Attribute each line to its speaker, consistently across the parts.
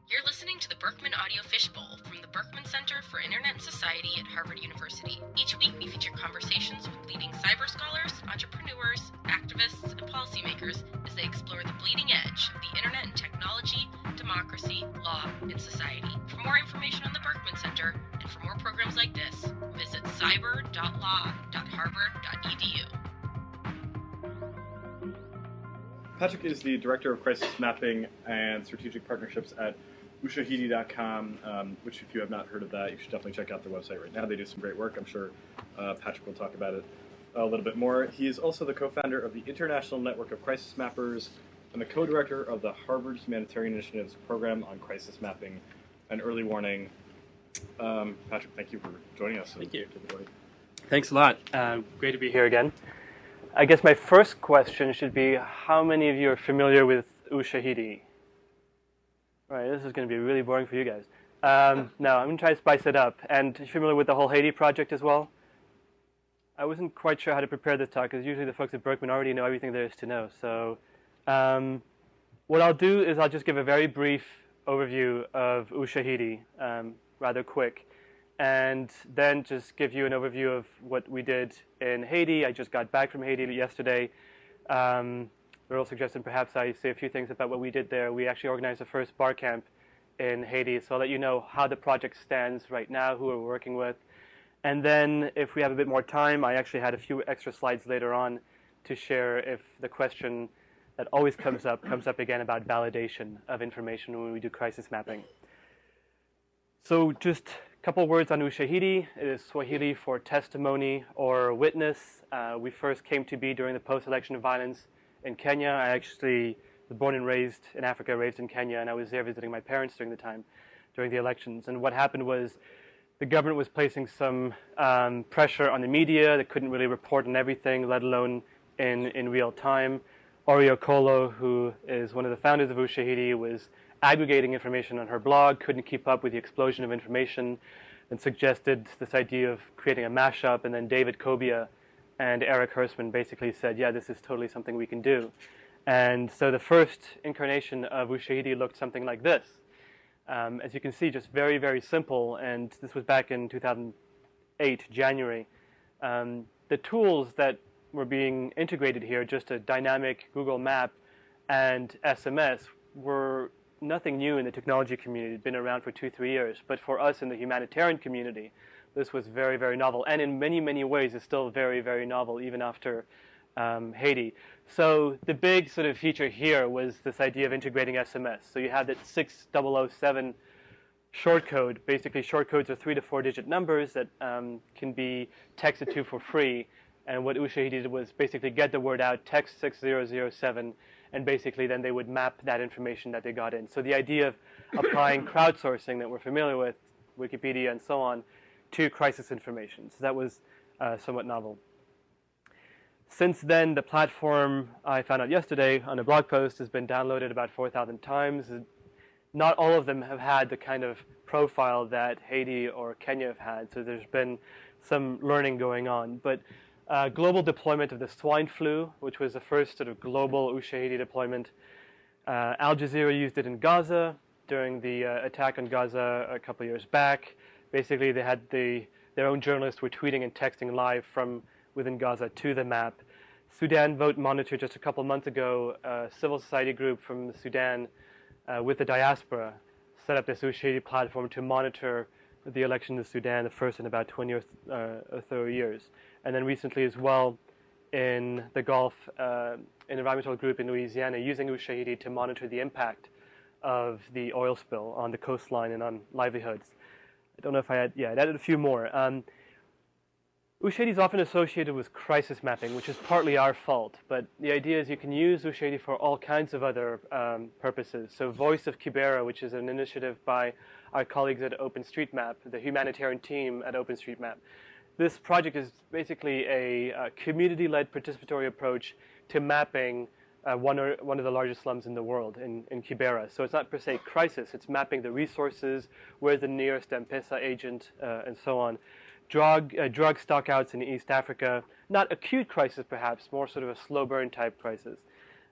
Speaker 1: You're listening to the Berkman Audio Fishbowl from the Berkman Center for Internet and Society at Harvard University. Each week we feature conversations with leading cyber scholars, entrepreneurs, activists, and policymakers as they explore the bleeding edge of the internet and technology, democracy, law, and society. For more information on the Berkman Center and for more programs like this, visit cyber.law.harvard.edu.
Speaker 2: Patrick is the Director of Crisis Mapping and Strategic Partnerships at Ushahidi.com, which if you have not heard of that, you should definitely check out their website right now. They do some great work. I'm sure Patrick will talk about it a little bit more. He is also the co-founder of the International Network of Crisis Mappers and the co-director of the Harvard Humanitarian Initiative's program on crisis mapping and early warning. Patrick, thank you for joining us.
Speaker 3: Thank you. Thanks a lot. Great to be here again. I guess my first question should be, how many of you are familiar with Ushahidi? Right, this is going to be really boring for you guys. No, I'm going to try to spice it up. And are you familiar with the whole Haiti project as well? I wasn't quite sure how to prepare this talk, because usually the folks at Berkman already know everything there is to know. So what I'll do is I'll just give a very brief overview of Ushahidi, rather quick, and then just give you an overview of what we did in Haiti. I just got back from Haiti yesterday. Earl suggested perhaps I say a few things about what we did there. We actually organized the first bar camp in Haiti, so I'll let you know how the project stands right now, who we're working with. And then if we have a bit more time, I actually had a few extra slides later on to share if the question that always comes up again about validation of information when we do crisis mapping. So just a couple words on Ushahidi. It is Swahili for testimony or witness. We first came to be during the post-election violence in Kenya. I actually was born and raised in Africa, raised in Kenya, and I was there visiting my parents during the elections. And what happened was the government was placing some pressure on the media that couldn't really report on everything, let alone in real time. Orio Kolo, who is one of the founders of Ushahidi, was aggregating information on her blog, couldn't keep up with the explosion of information, and suggested this idea of creating a mashup. And then David Kobia and Eric Hersman basically said, yeah, this is totally something we can do. And so the first incarnation of Ushahidi looked something like this. As you can see, just very, very simple. And this was back in 2008, January. The tools that were being integrated here, just a dynamic Google map and SMS, were nothing new in the technology community. It had been around for 2-3 years. But for us in the humanitarian community, this was very, very novel. And in many, many ways, it's still very, very novel, even after Haiti. So the big sort of feature here was this idea of integrating SMS. So you have that 6007 shortcode. Basically, shortcodes are 3 to 4 digit numbers that can be texted to for free. And what Ushahidi did was basically get the word out, text 6007, and basically then they would map that information that they got in. So the idea of applying crowdsourcing that we're familiar with, Wikipedia and so on, to crisis information. So that was somewhat novel. Since then, the platform, I found out yesterday on a blog post, has been downloaded about 4,000 times. Not all of them have had the kind of profile that Haiti or Kenya have had, so there's been some learning going on. But global deployment of the swine flu, which was the first sort of global Ushahidi deployment. Al Jazeera used it in Gaza during the attack on Gaza a couple of years back. Basically, they had their own journalists were tweeting and texting live from within Gaza to the map. Sudan Vote Monitor, just a couple months ago, a civil society group from Sudan with the diaspora set up this Ushahidi platform to monitor the election in Sudan, the first in about 20 or 30 years. And then recently as well, in the Gulf, an environmental group in Louisiana using Ushahidi to monitor the impact of the oil spill on the coastline and on livelihoods. I don't know if I had, I added a few more. Ushahidi is often associated with crisis mapping, which is partly our fault, but the idea is you can use Ushahidi for all kinds of other purposes. So Voice of Kibera, which is an initiative by our colleagues at OpenStreetMap, the humanitarian team at OpenStreetMap. This project is basically a community-led participatory approach to mapping one of the largest slums in the world, in Kibera. So it's not per se crisis, it's mapping the resources, where's the nearest M-Pesa agent, and so on. Drug stockouts in East Africa, not acute crisis perhaps, more sort of a slow burn type crisis.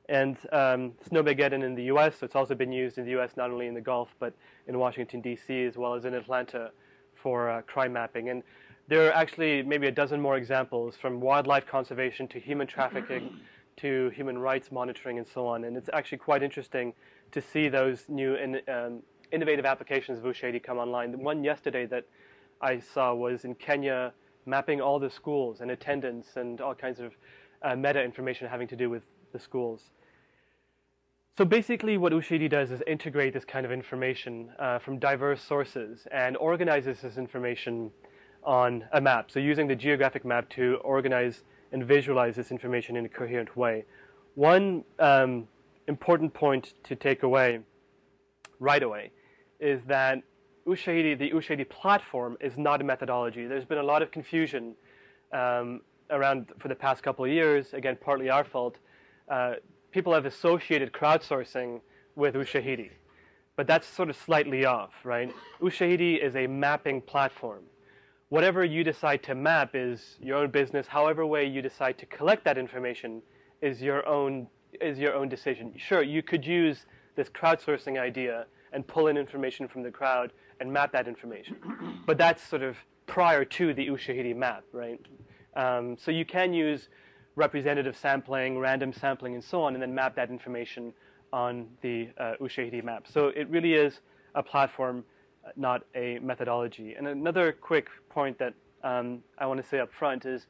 Speaker 3: And Snowmageddon in the U.S., so it's also been used in the U.S., not only in the Gulf, but in Washington, D.C., as well as in Atlanta for crime mapping. And there are actually maybe a dozen more examples, from wildlife conservation to human trafficking to human rights monitoring and so on. And it's actually quite interesting to see those new innovative applications of Ushahidi come online. The one yesterday that I saw was in Kenya, mapping all the schools and attendance and all kinds of meta information having to do with the schools. So basically what Ushahidi does is integrate this kind of information from diverse sources and organizes this information on a map. So using the geographic map to organize and visualize this information in a coherent way. One important point to take away right away is that the Ushahidi platform is not a methodology. There's been a lot of confusion around for the past couple of years, again, partly our fault. People have associated crowdsourcing with Ushahidi, but that's sort of slightly off, right? Ushahidi is a mapping platform. Whatever you decide to map is your own business. However way you decide to collect that information is your own decision. Sure, you could use this crowdsourcing idea and pull in information from the crowd and map that information, but that's sort of prior to the Ushahidi map, right? So you can use representative sampling, random sampling, and so on, and then map that information on the Ushahidi map. So it really is a platform, not a methodology. And another quick point that I want to say up front is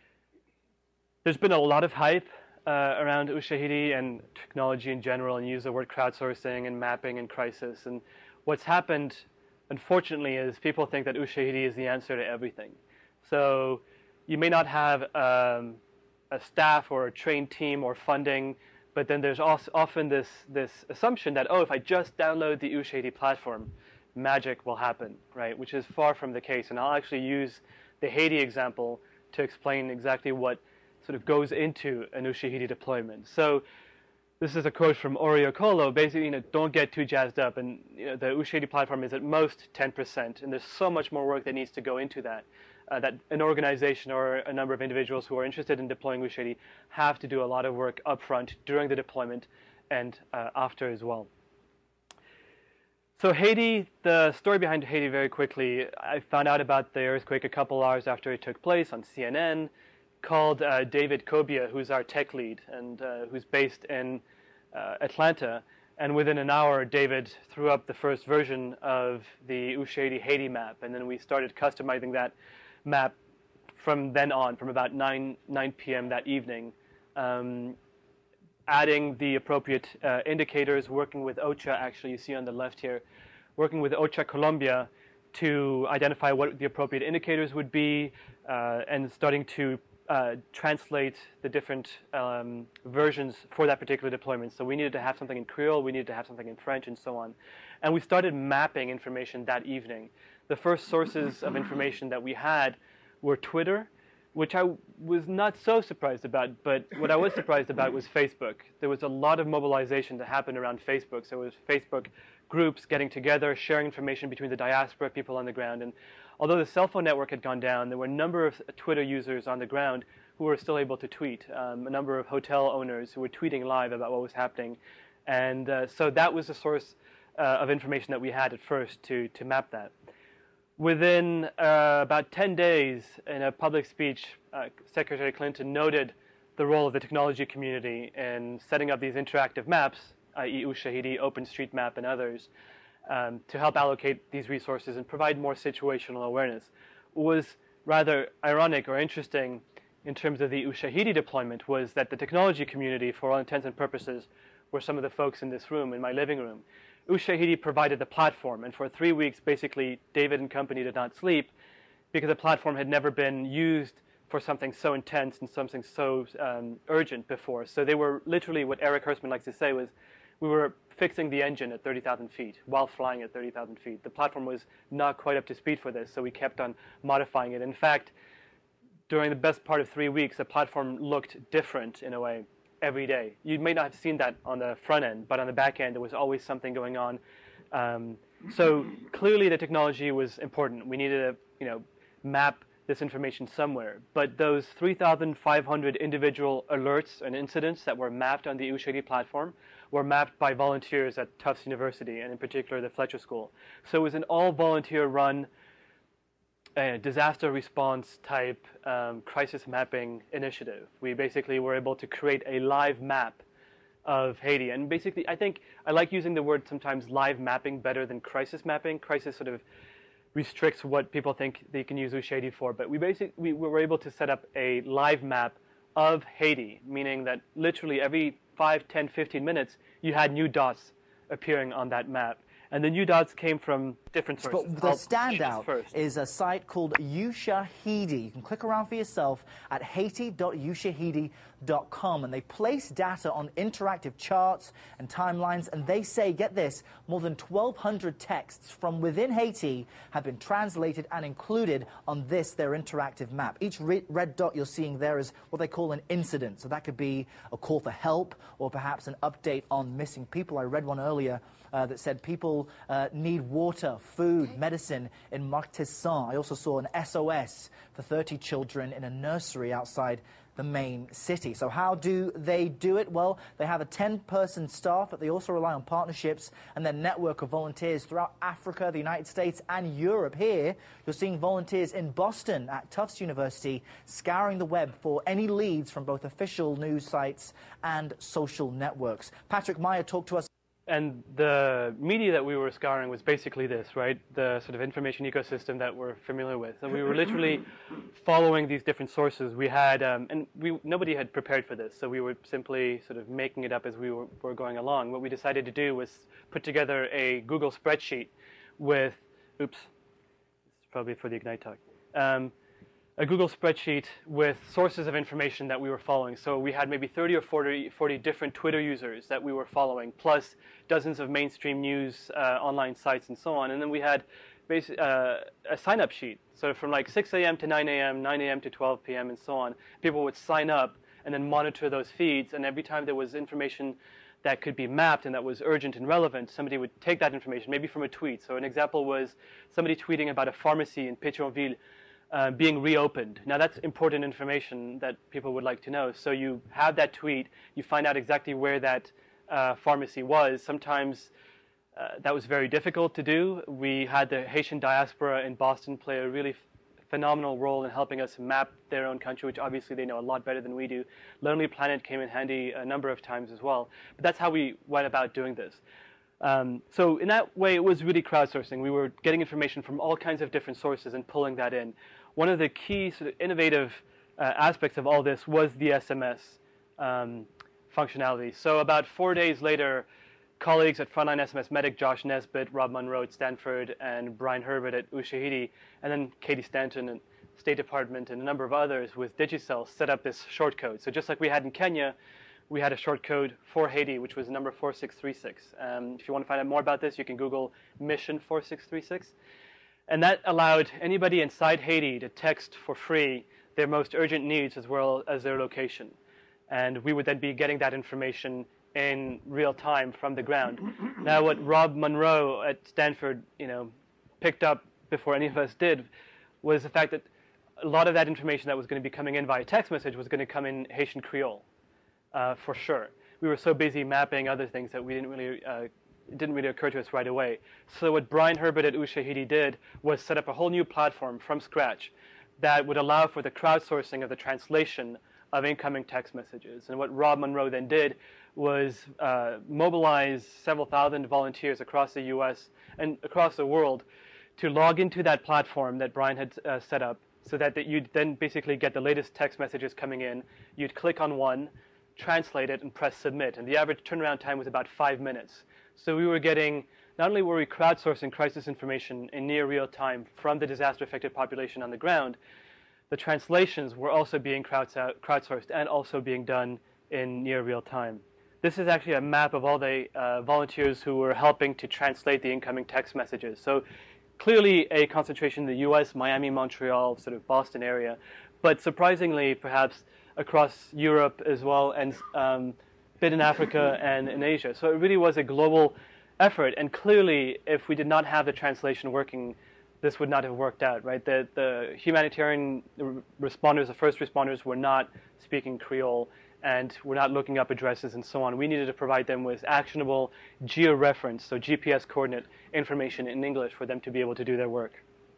Speaker 3: there's been a lot of hype around Ushahidi and technology in general, and use the word crowdsourcing and mapping and crisis. And what's happened, unfortunately, is people think that Ushahidi is the answer to everything. So you may not have a staff or a trained team or funding, but then there's also often this assumption that, oh, if I just download the Ushahidi platform, magic will happen, right? Which is far from the case. And I'll actually use the Haiti example to explain exactly what sort of goes into an Ushahidi deployment. So this is a quote from Ori Okolo. Basically, don't get too jazzed up. And the Ushahidi platform is at most 10%, and there's so much more work that needs to go into that. That an organization or a number of individuals who are interested in deploying Ushahidi have to do a lot of work upfront during the deployment and after as well. So Haiti, the story behind Haiti very quickly, I found out about the earthquake a couple hours after it took place on CNN, called David Kobia, who's our tech lead and who's based in Atlanta. And within an hour, David threw up the first version of the Ushahidi Haiti map, and then we started customizing that map from then on, from about 9 p.m. that evening, adding the appropriate indicators, working with OCHA, actually you see on the left here, working with OCHA Colombia to identify what the appropriate indicators would be, and starting to translate the different versions for that particular deployment. So we needed to have something in Creole, we needed to have something in French, and so on. And we started mapping information that evening. The first sources of information that we had were Twitter, which I was not so surprised about, but what I was surprised about was Facebook. There was a lot of mobilization that happened around Facebook. So it was Facebook groups getting together, sharing information between the diaspora, people on the ground. And although the cell phone network had gone down, there were a number of Twitter users on the ground who were still able to tweet, a number of hotel owners who were tweeting live about what was happening. And so that was the source of information that we had at first to map that. Within about 10 days, in a public speech, Secretary Clinton noted the role of the technology community in setting up these interactive maps, i.e. Ushahidi, OpenStreetMap, and others, to help allocate these resources and provide more situational awareness. What was rather ironic or interesting in terms of the Ushahidi deployment was that the technology community, for all intents and purposes, were some of the folks in this room, in my living room. Ushahidi provided the platform, and for 3 weeks, basically, David and company did not sleep because the platform had never been used for something so intense and something so urgent before. So they were literally, what Eric Hertzman likes to say was, we were fixing the engine at 30,000 feet while flying at 30,000 feet. The platform was not quite up to speed for this, so we kept on modifying it. In fact, during the best part of 3 weeks, the platform looked different in a way every day. You may not have seen that on the front end, but on the back end, there was always something going on. So clearly the technology was important. We needed to map this information somewhere. But those 3,500 individual alerts and incidents that were mapped on the Ushahidi platform were mapped by volunteers at Tufts University, and in particular the Fletcher School. So it was an all-volunteer-run disaster response type crisis mapping initiative. We basically were able to create a live map of Haiti. And basically, I think I like using the word sometimes live mapping better than crisis mapping. Crisis sort of restricts what people think they can use Ushahidi for. But we were able to set up a live map of Haiti, meaning that literally every 5, 10, 15 minutes, you had new dots appearing on that map. And the new dots came from different sources.
Speaker 4: But the standout is a site called Ushahidi. You can click around for yourself at haiti.ushahidi.com, and they place data on interactive charts and timelines, and they say, get this, more than 1,200 texts from within Haiti have been translated and included on this, their interactive map. Each red dot you're seeing there is what they call an incident. So that could be a call for help or perhaps an update on missing people. I read one earlier that said people need water, food, medicine in Martessan. I also saw an SOS for 30 children in a nursery outside the main city. So how do they do it? Well, they have a 10-person staff, but they also rely on partnerships and their network of volunteers throughout Africa, the United States, and Europe. Here, you're seeing volunteers in Boston at Tufts University scouring the web for any leads from both official news sites and social networks. Patrick Meyer talked to us.
Speaker 3: And the media that we were scouring was basically this, right? The sort of information ecosystem that we're familiar with. So we were literally following these different sources. We had, nobody had prepared for this, so we were simply sort of making it up as we were going along. What we decided to do was put together a Google spreadsheet with, oops, this is probably for the Ignite talk. A Google spreadsheet with sources of information that we were following. So we had maybe 30 or 40 different Twitter users that we were following, plus dozens of mainstream news, online sites, and so on. And then we had a sign-up sheet. So from like 6 a.m. to 9 a.m., 9 a.m. to 12 p.m., and so on, people would sign up and then monitor those feeds. And every time there was information that could be mapped and that was urgent and relevant, somebody would take that information, maybe from a tweet. So an example was somebody tweeting about a pharmacy in Pétionville being reopened. Now that's important information that people would like to know. So you have that tweet, you find out exactly where that pharmacy was. Sometimes that was very difficult to do. We had the Haitian diaspora in Boston play a really phenomenal role in helping us map their own country, which obviously they know a lot better than we do. Lonely Planet came in handy a number of times as well. But that's how we went about doing this. So in that way, it was really crowdsourcing. We were getting information from all kinds of different sources and pulling that in. One of the key sort of innovative aspects of all this was the SMS functionality. So about 4 days later, colleagues at Frontline SMS Medic, Josh Nesbitt, Rob Monroe at Stanford, and Brian Herbert at Ushahidi, and then Katie Stanton at State Department and a number of others with Digicel set up this shortcode. So just like we had in Kenya, we had a shortcode for Haiti, which was number 4636. If you want to find out more about this, you can Google Mission 4636. And that allowed anybody inside Haiti to text for free their most urgent needs as well as their location. And we would then be getting that information in real time from the ground. Now, what Rob Monroe at Stanford, picked up before any of us did was the fact that a lot of that information that was going to be coming in via text message was going to come in Haitian Creole, for sure. We were so busy mapping other things that we didn't really it didn't really occur to us right away. So what Brian Herbert at Ushahidi did was set up a whole new platform from scratch that would allow for the crowdsourcing of the translation of incoming text messages. And what Rob Monroe then did was mobilize several thousand volunteers across the US and across the world to log into that platform that Brian had set up so that you'd then basically get the latest text messages coming in. You'd click on one, translate it, and press submit. And the average turnaround time was about 5 minutes. So we were getting, not only were we crowdsourcing crisis information in near real time from the disaster-affected population on the ground, the translations were also being crowdsourced and also being done in near real time. This is actually a map of all the volunteers who were helping to translate the incoming text messages. So clearly a concentration in the US, Miami, Montreal, sort of Boston area, but surprisingly perhaps across Europe as well, and bit in Africa and in Asia. So it really was a global effort. And clearly, if we did not have the translation working, this would not have worked out, right? The humanitarian responders, the first responders, were not speaking Creole and were not looking up addresses and so on. We needed to provide them with actionable georeference, so GPS coordinate information in English for them to be able to do their work.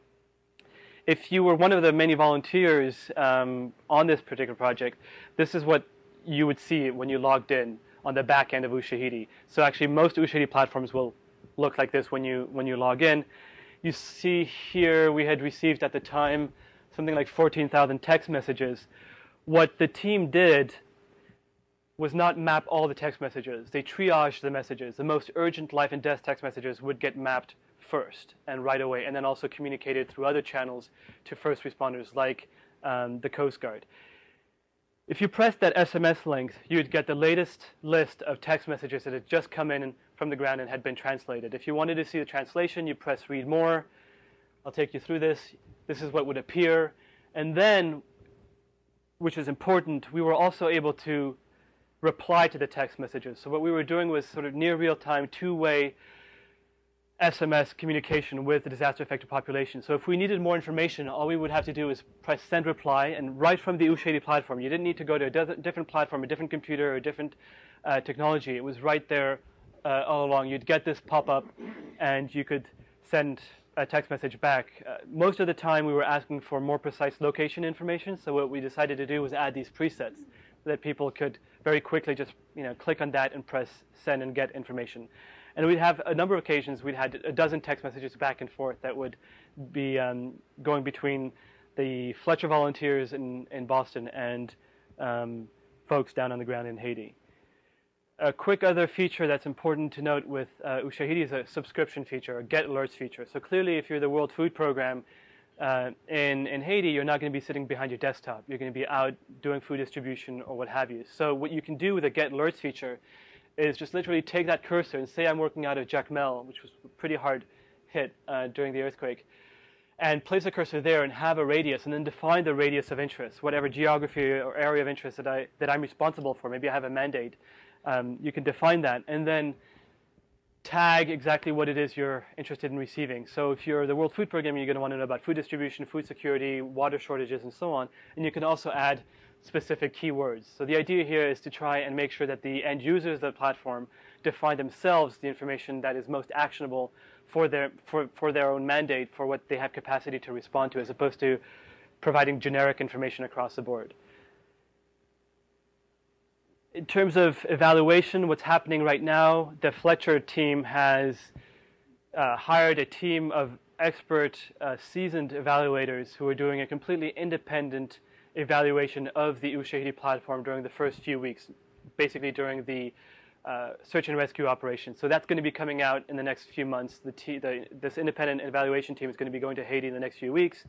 Speaker 3: If you were one of the many volunteers on this particular project, this is what you would see when you logged in on the back end of Ushahidi. So actually most Ushahidi platforms will look like this when you log in. You see here we had received at the time something like 14,000 text messages. What the team did was not map all the text messages. They triaged the messages. The most urgent life and death text messages would get mapped first and right away, and then also communicated through other channels to first responders like the Coast Guard. If you press that SMS link, you'd get the latest list of text messages that had just come in from the ground and had been translated. If you wanted to see the translation, you press read more. I'll take you through this. This is what would appear. And then, which is important, we were also able to reply to the text messages. So what we were doing was sort of near real-time, two-way SMS communication with the disaster-affected population. So if we needed more information, all we would have to do is press send reply, and right from the Ushahidi platform, you didn't need to go to a different platform, a different computer, or a different technology. It was right there all along. You'd get this pop-up, and you could send a text message back. Most of the time, we were asking for more precise location information, so what we decided to do was add these presets so that people could very quickly just click on that and press send and get information. And we'd have a number of occasions, we'd had a dozen text messages back and forth that would be going between the Fletcher volunteers in Boston and folks down on the ground in Haiti. A quick other feature that's important to note with Ushahidi is a subscription feature, a get alerts feature. So clearly if you're the World Food Program in Haiti, you're not going to be sitting behind your desktop. You're going to be out doing food distribution or what have you. So what you can do with a get alerts feature is just literally take that cursor and say I'm working out of Jacmel, which was a pretty hard hit during the earthquake, and place a cursor there and have a radius, and then define the radius of interest, whatever geography or area of interest that I'm responsible for. Maybe I have a mandate. You can define that, and then tag exactly what it is you're interested in receiving. So if you're the World Food Program, you're going to want to know about food distribution, food security, water shortages, and so on. And you can also add specific keywords. So the idea here is to try and make sure that the end users of the platform define themselves the information that is most actionable for their own mandate, for what they have capacity to respond to, as opposed to providing generic information across the board. In terms of evaluation, what's happening right now, the Fletcher team has hired a team of expert, seasoned evaluators who are doing a completely independent evaluation of the Ushahidi platform during the first few weeks, basically during the search and rescue operation. So that's going to be coming out in the next few months. This independent evaluation team is going to be going to Haiti in the next few weeks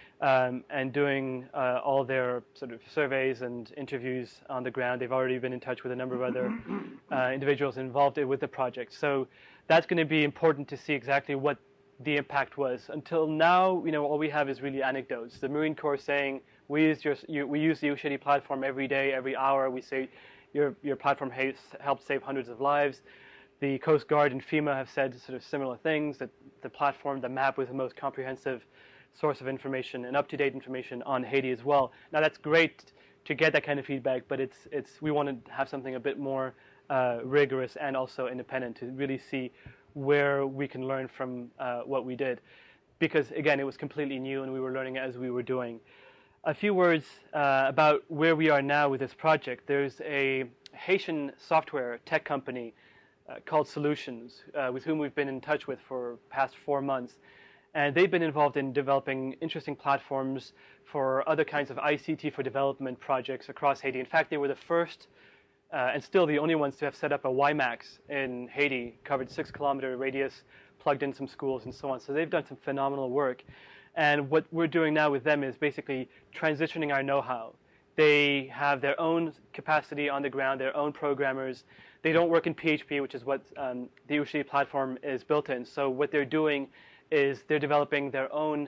Speaker 3: and doing all their sort of surveys and interviews on the ground. They've already been in touch with a number of other individuals involved with the project. So that's going to be important to see exactly what the impact was. Until now, all we have is really anecdotes. The Marine Corps saying, we use the Ushahidi platform every day, every hour. We say your platform helped save hundreds of lives. The Coast Guard and FEMA have said sort of similar things, that the platform, the map, was the most comprehensive source of information and up-to-date information on Haiti as well. Now that's great to get that kind of feedback, but we want to have something a bit more rigorous and also independent to really see where we can learn from what we did. Because again, it was completely new and we were learning as we were doing. A few words about where we are now with this project. There's a Haitian software tech company called Solutions, with whom we've been in touch with for past 4 months. And they've been involved in developing interesting platforms for other kinds of ICT for development projects across Haiti. In fact, they were the first and still the only ones to have set up a WiMAX in Haiti, covered 6-kilometer radius, plugged in some schools and so on. So they've done some phenomenal work. And what we're doing now with them is basically transitioning our know-how. They have their own capacity on the ground, their own programmers. They don't work in PHP, which is what the Ushahidi platform is built in. So what they're doing is they're developing their own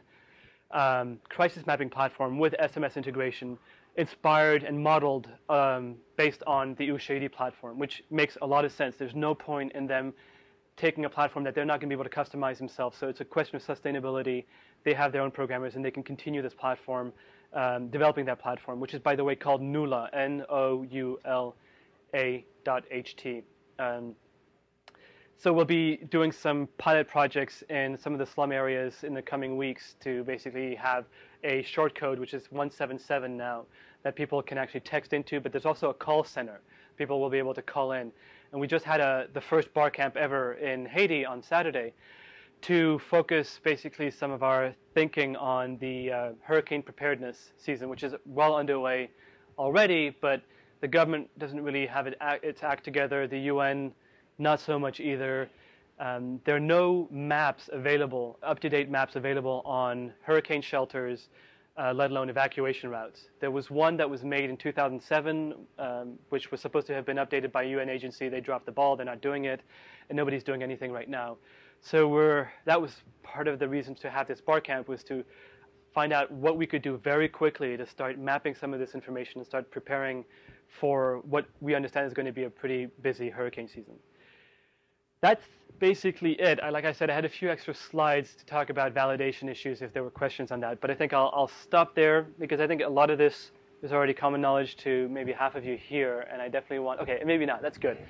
Speaker 3: crisis mapping platform with SMS integration, inspired and modeled based on the Ushahidi platform, which makes a lot of sense. There's no point in them taking a platform that they're not going to be able to customize themselves. So it's a question of sustainability. They have their own programmers, and they can continue this platform, developing that platform, which is, by the way, called Noula, NOULA.ht. So we'll be doing some pilot projects in some of the slum areas in the coming weeks to basically have a short code, which is 177 now, that people can actually text into, but there's also a call center. People will be able to call in. And we just had the first bar camp ever in Haiti on Saturday to focus basically some of our thinking on the hurricane preparedness season, which is well underway already, but the government doesn't really have its act together. The UN, not so much either. There are no maps available, up-to-date maps available on hurricane shelters, let alone evacuation routes. There was one that was made in 2007, which was supposed to have been updated by a UN agency. They dropped the ball. They're not doing it, and nobody's doing anything right now. So that was part of the reason to have this bar camp, was to find out what we could do very quickly to start mapping some of this information and start preparing for what we understand is going to be a pretty busy hurricane season. That's basically it. Like I said, I had a few extra slides to talk about validation issues if there were questions on that, but I think I'll stop there because I think a lot of this is already common knowledge to maybe half of you here, and I definitely want, okay, maybe not, that's good.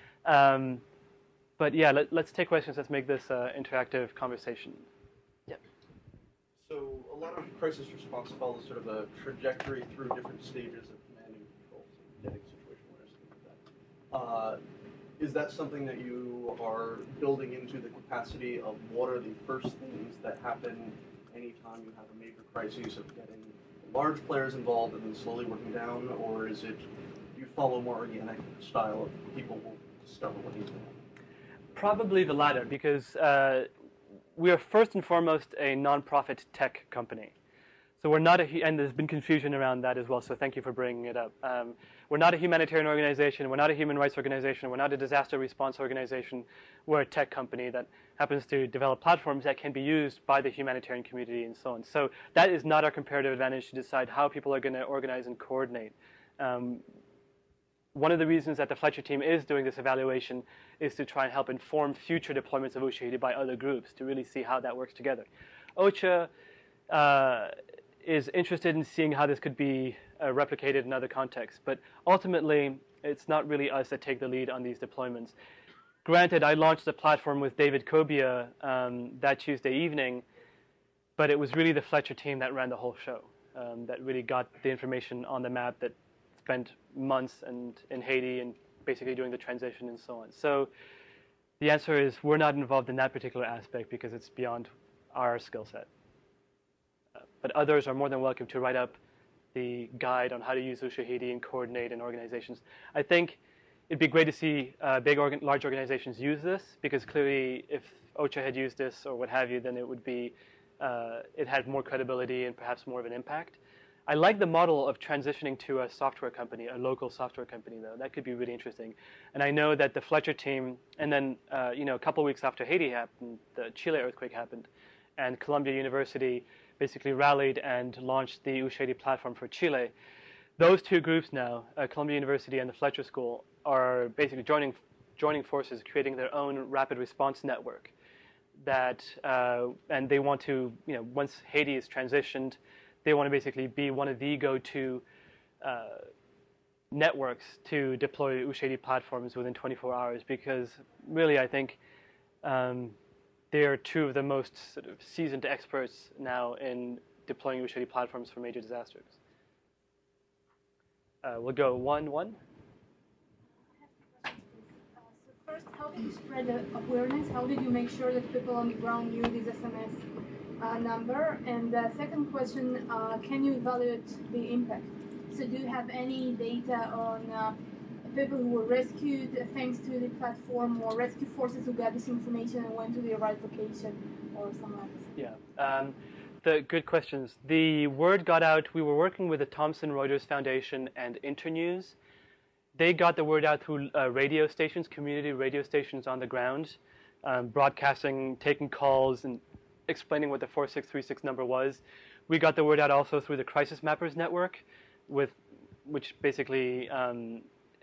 Speaker 3: But yeah, let's take questions. Let's make this interactive conversation. Yeah.
Speaker 5: So a lot of crisis response follows sort of a trajectory through different stages of command and control, so getting situation awareness, things like that. Is that something that you are building into the capacity of what are the first things that happen anytime you have a major crisis, of getting large players involved and then slowly working down, or is it you follow more organic style of people will discover what needs to happen?
Speaker 3: Probably the latter, because we are first and foremost a nonprofit tech company. So we're not and there's been confusion around that as well, so thank you for bringing it up. We're not a humanitarian organization, we're not a human rights organization, we're not a disaster response organization. We're a tech company that happens to develop platforms that can be used by the humanitarian community and so on. So that is not our comparative advantage to decide how people are going to organize and coordinate. One of the reasons that the Fletcher team is doing this evaluation is to try and help inform future deployments of Ushahidi by other groups to really see how that works together. OCHA is interested in seeing how this could be replicated in other contexts, but ultimately it's not really us that take the lead on these deployments. Granted, I launched the platform with David Kobia that Tuesday evening, but it was really the Fletcher team that ran the whole show, that really got the information on the map, that spent months in Haiti and basically doing the transition and so on. So the answer is we're not involved in that particular aspect because it's beyond our skill set. But others are more than welcome to write up the guide on how to use Ushahidi and coordinate in organizations. I think it'd be great to see large organizations use this, because clearly if OCHA had used this or what have you, then it would be, it had more credibility and perhaps more of an impact. I like the model of transitioning to a software company, a local software company, though. That could be really interesting. And I know that the Fletcher team, and then a couple of weeks after Haiti happened, the Chile earthquake happened, and Columbia University basically rallied and launched the Ushahidi platform for Chile. Those two groups now, Columbia University and the Fletcher School, are basically joining forces, creating their own rapid response network. And they want to, once Haiti is transitioned, they want to basically be one of the go-to networks to deploy Ushahidi platforms within 24 hours, because really I think they are two of the most sort of seasoned experts now in deploying Ushahidi platforms for major disasters. We'll go 1-1.
Speaker 6: First, how did you spread the awareness? How did you make sure that people on the ground knew this SMS number? And the second question, can you evaluate the impact? So do you have any data on people who were rescued thanks to the platform, or rescue forces who got this information and went to the right location, or something like this?
Speaker 3: Yeah. The good questions. The word got out. We were working with the Thomson Reuters Foundation and Internews. They got the word out through radio stations, community radio stations on the ground, broadcasting, taking calls, and explaining what the 4636 number was. We got the word out also through the Crisis Mappers Network, which basically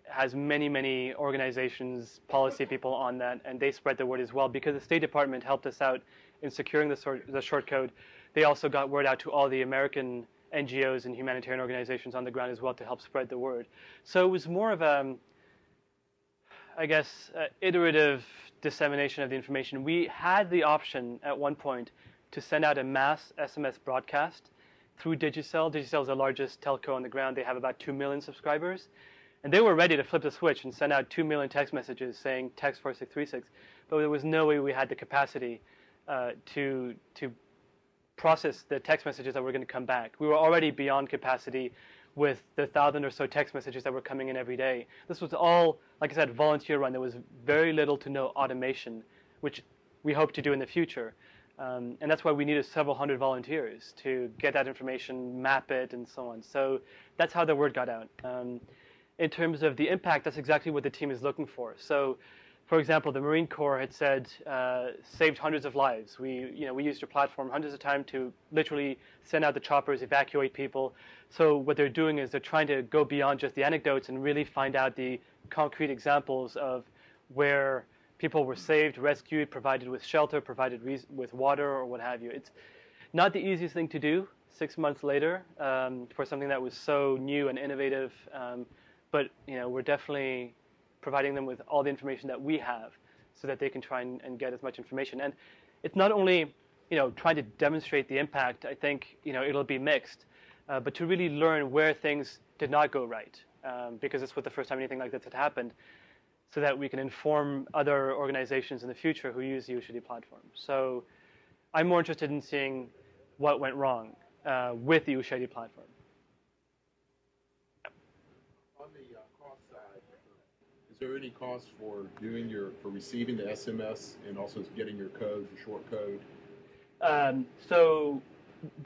Speaker 3: has many, many organizations, policy people on that, and they spread the word as well. Because the State Department helped us out in securing the short code, they also got word out to all the American NGOs and humanitarian organizations on the ground as well to help spread the word. So it was more of a, I guess, iterative dissemination of the information. We had the option at one point to send out a mass SMS broadcast through Digicel. Digicel is the largest telco on the ground. They have about 2 million subscribers. And they were ready to flip the switch and send out 2 million text messages saying text 4636. But there was no way we had the capacity to process the text messages that were going to come back. We were already beyond capacity with the 1,000 or so text messages that were coming in every day. This was all, like I said, volunteer run. There was very little to no automation, which we hope to do in the future. And that's why we needed several hundred volunteers to get that information, map it, and so on. So that's how the word got out. In terms of the impact, that's exactly what the team is looking for. So, for example, the Marine Corps had said, saved hundreds of lives. We used your platform hundreds of times to literally send out the choppers, evacuate people. So what they're doing is they're trying to go beyond just the anecdotes and really find out the concrete examples of where people were saved, rescued, provided with shelter, provided with water, or what have you. It's not the easiest thing to do 6 months later for something that was so new and innovative. But we're definitely providing them with all the information that we have so that they can try and get as much information. And it's not only trying to demonstrate the impact. I think it'll be mixed, but to really learn where things did not go right, because this was the first time anything like this had happened, so that we can inform other organizations in the future who use the Ushahidi platform. So I'm more interested in seeing what went wrong with the Ushahidi platform.
Speaker 7: Is there any cost for receiving the SMS and also getting your code, your short code?
Speaker 3: So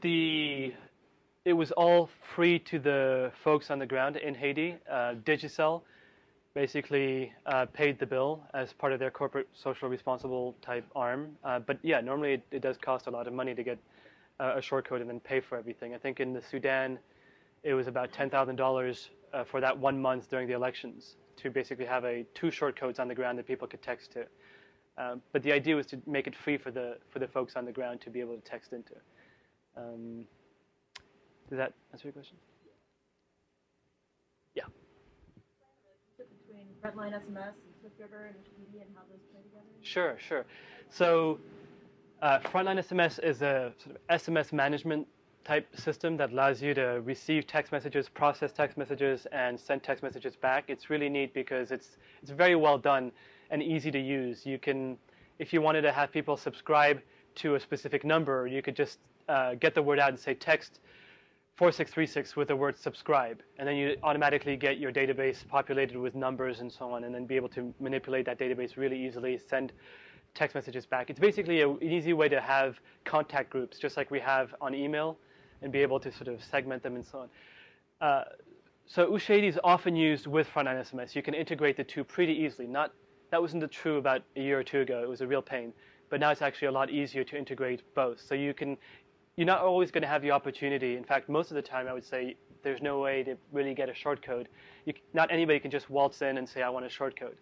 Speaker 3: it was all free to the folks on the ground in Haiti. Digicel basically paid the bill as part of their corporate social responsible type arm. But yeah, normally it does cost a lot of money to get a short code and then pay for everything. I think in the Sudan, it was about $10,000 for that 1 month during the elections, to basically have 2 short codes on the ground that people could text to. But the idea was to make it free for the folks on the ground to be able to text into. Does that answer your question? Yeah.
Speaker 8: Between Frontline SMS and Swift River and Ushahidi and how those play together?
Speaker 3: Sure. So Frontline SMS is a sort of SMS management type system that allows you to receive text messages, process text messages, and send text messages back. It's really neat because it's very well done and easy to use. You can, if you wanted to have people subscribe to a specific number, you could just get the word out and say text 4636 with the word subscribe, and then you automatically get your database populated with numbers and so on, and then be able to manipulate that database really easily, send text messages back. It's basically an easy way to have contact groups, just like we have on email, and be able to sort of segment them and so on. So Ushahidi is often used with Frontline SMS. You can integrate the two pretty easily. That wasn't true about a year or two ago. It was a real pain. But now it's actually a lot easier to integrate both. So you're not always going to have the opportunity. In fact, most of the time I would say there's no way to really get a short code. Not anybody can just waltz in and say, I want a short code.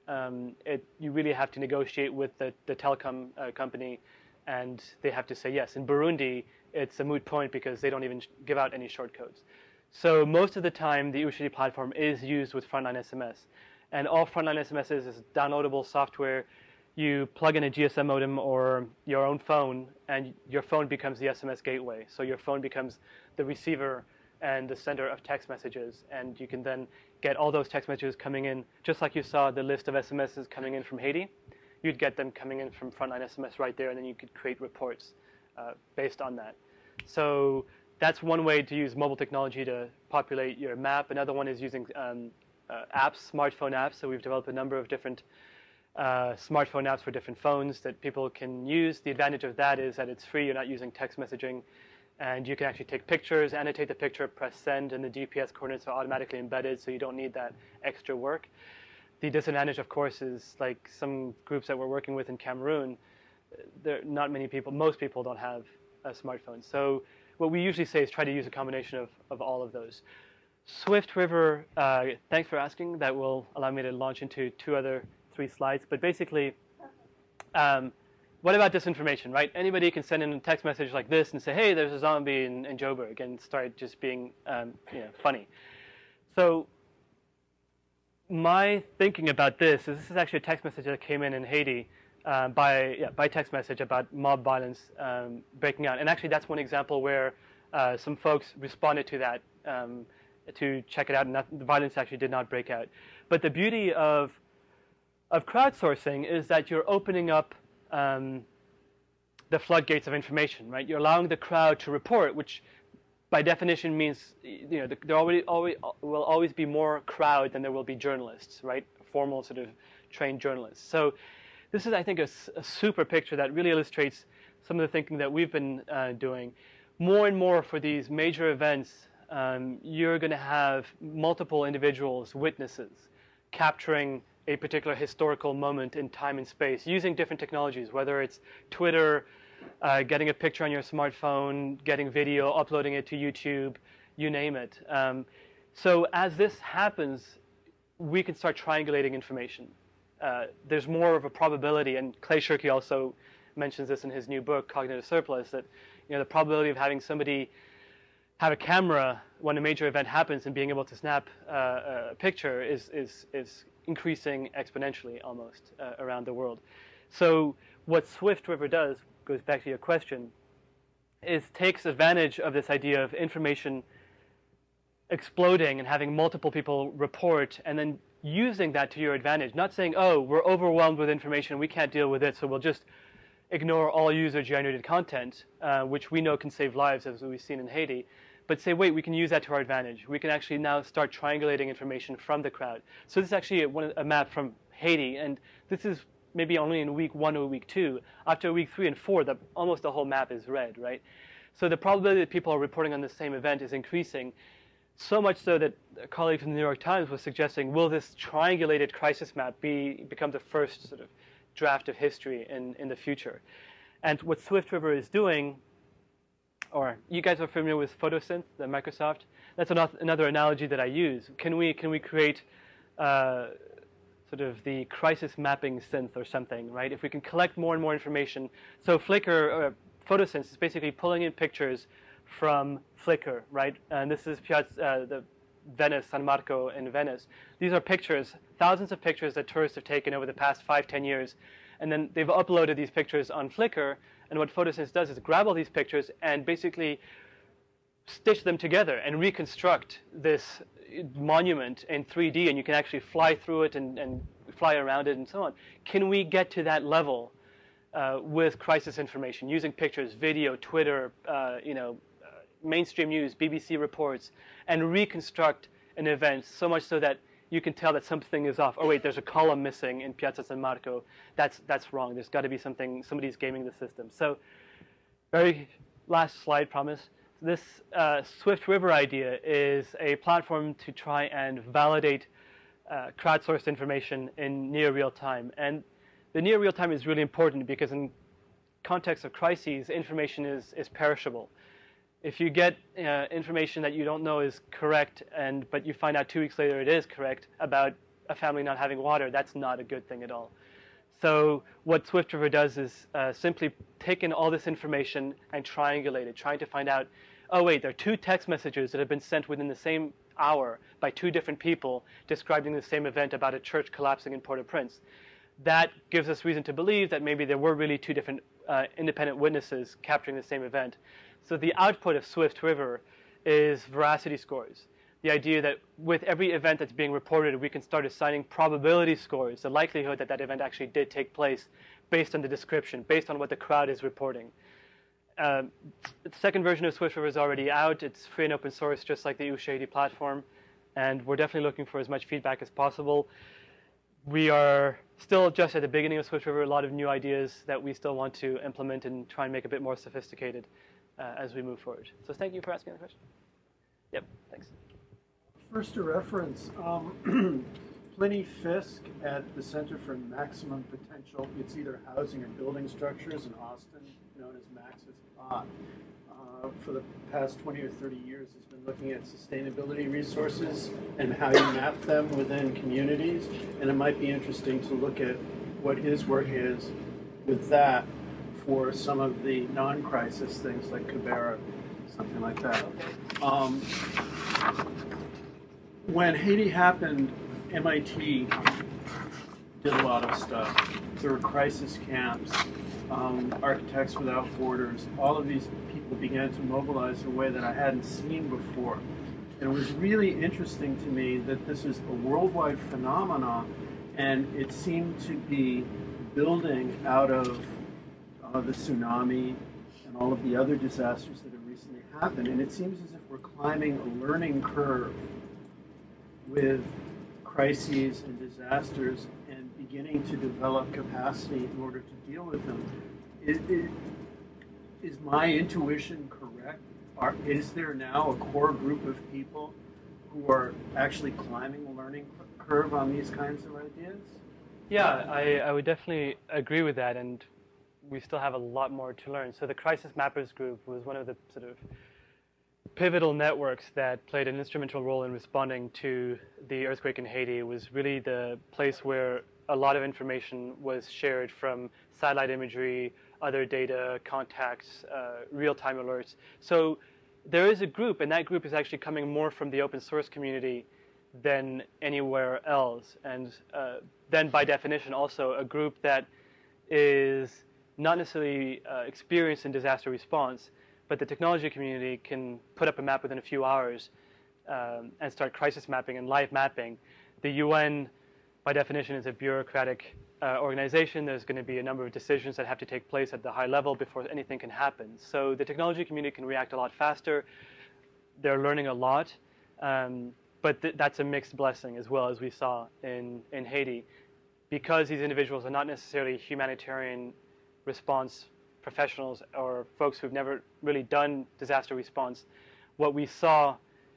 Speaker 3: You really have to negotiate with the telecom company, and they have to say yes. In Burundi, it's a moot point because they don't even give out any short codes. So most of the time, the Ushahidi platform is used with Frontline SMS. And all Frontline SMS is downloadable software. You plug in a GSM modem or your own phone, and your phone becomes the SMS gateway. So your phone becomes the receiver and the sender of text messages. And you can then get all those text messages coming in, just like you saw the list of SMSs coming in from Haiti. You'd get them coming in from Frontline SMS right there, and then you could create reports based on that. So that's one way to use mobile technology to populate your map. Another one is using apps, smartphone apps. So we've developed a number of different smartphone apps for different phones that people can use. The advantage of that is that it's free. You're not using text messaging. And you can actually take pictures, annotate the picture, press send, and the GPS coordinates are automatically embedded, so you don't need that extra work. The disadvantage, of course, is like some groups that we're working with in Cameroon, most people don't have a smartphone. So what we usually say is try to use a combination of all of those. Swift River, thanks for asking. That will allow me to launch into three slides. But basically, what about disinformation, right? Anybody can send in a text message like this and say, hey, there's a zombie in Joburg, and start just being funny. So my thinking about this is actually a text message that came in Haiti by text message about mob violence breaking out. And actually, that's one example where some folks responded to that to check it out, and the violence actually did not break out. But the beauty of crowdsourcing is that you're opening up the floodgates of information, right? You're allowing the crowd to report, which by definition means there will always be more crowd than there will be journalists, right? Formal sort of trained journalists. So this is, I think, a super picture that really illustrates some of the thinking that we've been doing. More and more for these major events, you're going to have multiple individuals, witnesses, capturing a particular historical moment in time and space using different technologies, whether it's Twitter, getting a picture on your smartphone, getting video, uploading it to YouTube, you name it. So as this happens, we can start triangulating information. There's more of a probability, and Clay Shirky also mentions this in his new book, Cognitive Surplus, that the probability of having somebody have a camera when a major event happens and being able to snap a picture is increasing exponentially almost around the world. So what Swift River does, goes back to your question, is takes advantage of this idea of information exploding and having multiple people report, and then using that to your advantage. Not saying, oh, we're overwhelmed with information, we can't deal with it, so we'll just ignore all user-generated content, which we know can save lives, as we've seen in Haiti. But say, wait, we can use that to our advantage. We can actually now start triangulating information from the crowd. So this is actually a map from Haiti, and this is maybe only in week 1 or week 2. After week 3 and 4, almost the whole map is red, right? So the probability that people are reporting on the same event is increasing, so much so that a colleague from the New York Times was suggesting, will this triangulated crisis map become the first sort of draft of history in the future? And what Swift River is doing, or you guys are familiar with Photosynth, the Microsoft? That's another analogy that I use. Can we create sort of the crisis mapping synth or something, right? If we can collect more and more information. So Flickr, Photosynth is basically pulling in pictures from Flickr, right? And this is the Venice, San Marco in Venice. These are pictures, thousands of pictures that tourists have taken over the past 5-10 years. And then they've uploaded these pictures on Flickr. And what Photosynth does is grab all these pictures and basically stitch them together and reconstruct this monument in 3D. And you can actually fly through it and fly around it and so on. Can we get to that level with crisis information, using pictures, video, Twitter, mainstream news, BBC reports, and reconstruct an event so much so that you can tell that something is off. Oh wait, there's a column missing in Piazza San Marco. That's wrong. There's got to be something. Somebody's gaming the system. So, very last slide, promise. This Swift River idea is a platform to try and validate crowdsourced information in near real time. And the near real time is really important because in context of crises, information is perishable. If you get information that you don't know is correct, but you find out 2 weeks later it is correct about a family not having water, that's not a good thing at all. So what Swift River does is simply take in all this information and triangulate it, trying to find out, oh wait, there are 2 text messages that have been sent within the same hour by 2 different people describing the same event about a church collapsing in Port-au-Prince. That gives us reason to believe that maybe there were really 2 different independent witnesses capturing the same event. So the output of Swift River is veracity scores. The idea that with every event that's being reported, we can start assigning probability scores, the likelihood that that event actually did take place based on the description, based on what the crowd is reporting. The second version of Swift River is already out. It's free and open source, just like the Ushahidi platform. And we're definitely looking for as much feedback as possible. We are still just at the beginning of Swift River, a lot of new ideas that we still want to implement and try and make a bit more sophisticated as we move forward. So thank you for asking the question. Yep, thanks.
Speaker 9: First, a reference. Pliny Fisk at the Center for Maximum Potential. It's either housing or building structures in Austin, known as Max's Pod. For the past 20 or 30 years has been looking at sustainability resources and how you map them within communities. And it might be interesting to look at what his work is with that for some of the non-crisis things like Kibera, something like that. When Haiti happened, MIT did a lot of stuff. There were crisis camps, Architects Without Borders. All of these people began to mobilize in a way that I hadn't seen before. And it was really interesting to me that this is a worldwide phenomenon, and it seemed to be building out of the tsunami and all of the other disasters that have recently happened. And it seems as if we're climbing a learning curve with crises and disasters and beginning to develop capacity in order to deal with them. Is my intuition correct? Is there now a core group of people who are actually climbing a learning curve on these kinds of ideas?
Speaker 3: Yeah, I would definitely agree with that, and we still have a lot more to learn. So the Crisis Mappers Group was one of the sort of pivotal networks that played an instrumental role in responding to the earthquake in Haiti. It was really the place where a lot of information was shared, from satellite imagery, other data, contacts, real-time alerts. So there is a group, and that group is actually coming more from the open source community than anywhere else. And then by definition also a group that is not necessarily experienced in disaster response, but the technology community can put up a map within a few hours and start crisis mapping and live mapping. The UN, by definition, is a bureaucratic organization. There's going to be a number of decisions that have to take place at the high level before anything can happen. So the technology community can react a lot faster. They're learning a lot, but that's a mixed blessing as well, as we saw in Haiti, because these individuals are not necessarily humanitarian response professionals or folks who've never really done disaster response. What we saw,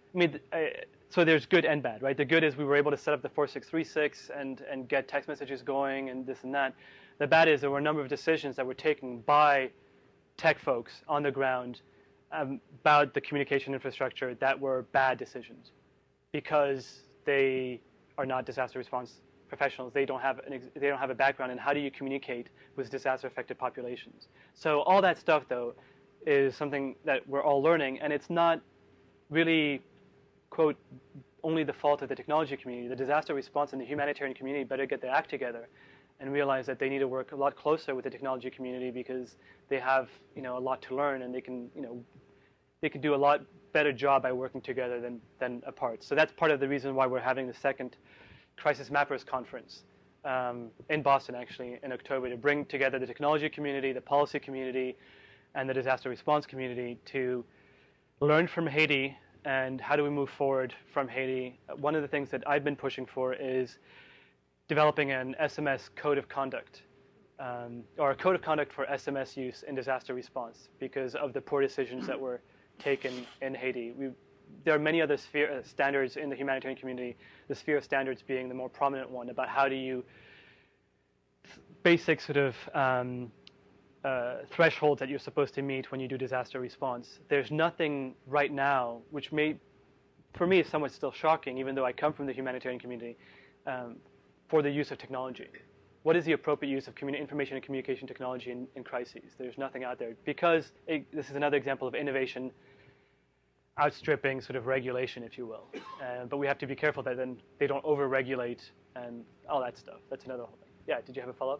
Speaker 3: so there's good and bad, right? The good is we were able to set up the 4636 and get text messages going and this and that. The bad is there were a number of decisions that were taken by tech folks on the ground about the communication infrastructure that were bad decisions because they are not disaster response professionals. They don't have a background in how do you communicate with disaster-affected populations. So all that stuff, though, is something that we're all learning, and it's not really, quote, only the fault of the technology community. The disaster response and the humanitarian community better get their act together and realize that they need to work a lot closer with the technology community because they have, a lot to learn, and they can do a lot better job by working together than apart. So that's part of the reason why we're having the second Crisis Mappers Conference in Boston, actually, in October, to bring together the technology community, the policy community, and the disaster response community to learn from Haiti and how do we move forward from Haiti. One of the things that I've been pushing for is developing an SMS code of conduct, or a code of conduct for SMS use in disaster response because of the poor decisions that were taken in Haiti. There are many other standards in the humanitarian community, the sphere of standards being the more prominent one, about how do you basic sort of thresholds that you're supposed to meet when you do disaster response. There's nothing right now, which for me, is somewhat still shocking, even though I come from the humanitarian community, for the use of technology. What is the appropriate use of information and communication technology in crises? There's nothing out there because this is another example of innovation outstripping sort of regulation, if you will. But we have to be careful that then they don't over-regulate and all that stuff. That's another whole thing. Yeah, did you have a follow-up?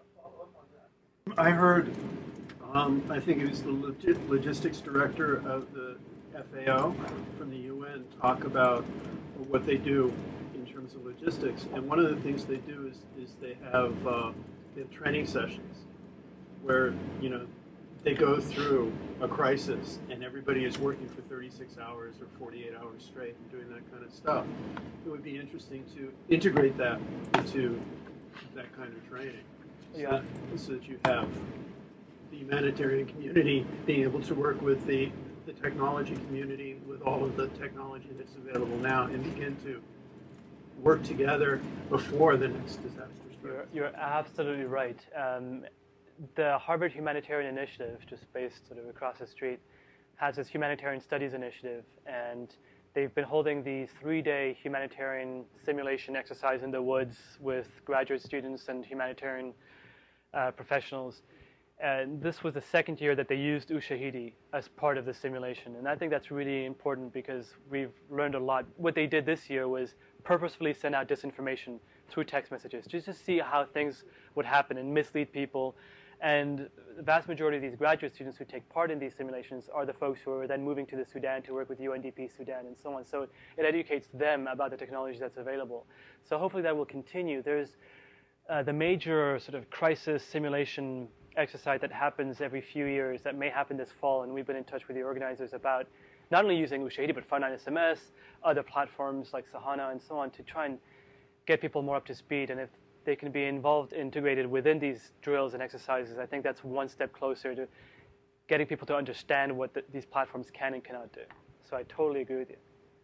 Speaker 9: I heard, I think it was the logistics director of the FAO from the UN talk about what they do in terms of logistics. And one of the things they do is they have training sessions where, they go through a crisis and everybody is working for 36 hours or 48 hours straight and doing that kind of stuff. It would be interesting to integrate that into that kind of training. So that you have the humanitarian community being able to work with the technology community with all of the technology that's available now and begin to work together before the next disaster strikes.
Speaker 3: You're absolutely right. The Harvard Humanitarian Initiative, just based sort of across the street, has this humanitarian studies initiative, and they've been holding the 3-day humanitarian simulation exercise in the woods with graduate students and humanitarian professionals. And this was the second year that they used Ushahidi as part of the simulation. And I think that's really important because we've learned a lot. What they did this year was purposefully send out disinformation through text messages just to see how things would happen and mislead people. And the vast majority of these graduate students who take part in these simulations are the folks who are then moving to the Sudan to work with UNDP Sudan and so on. So it educates them about the technology that's available. So hopefully that will continue. There's the major sort of crisis simulation exercise that happens every few years that may happen this fall, and we've been in touch with the organizers about not only using Ushahidi but Frontline SMS, other platforms like Sahana and so on to try and get people more up to speed. And if they can be involved, integrated within these drills and exercises, I think that's one step closer to getting people to understand what these platforms can and cannot do. So I totally agree with you.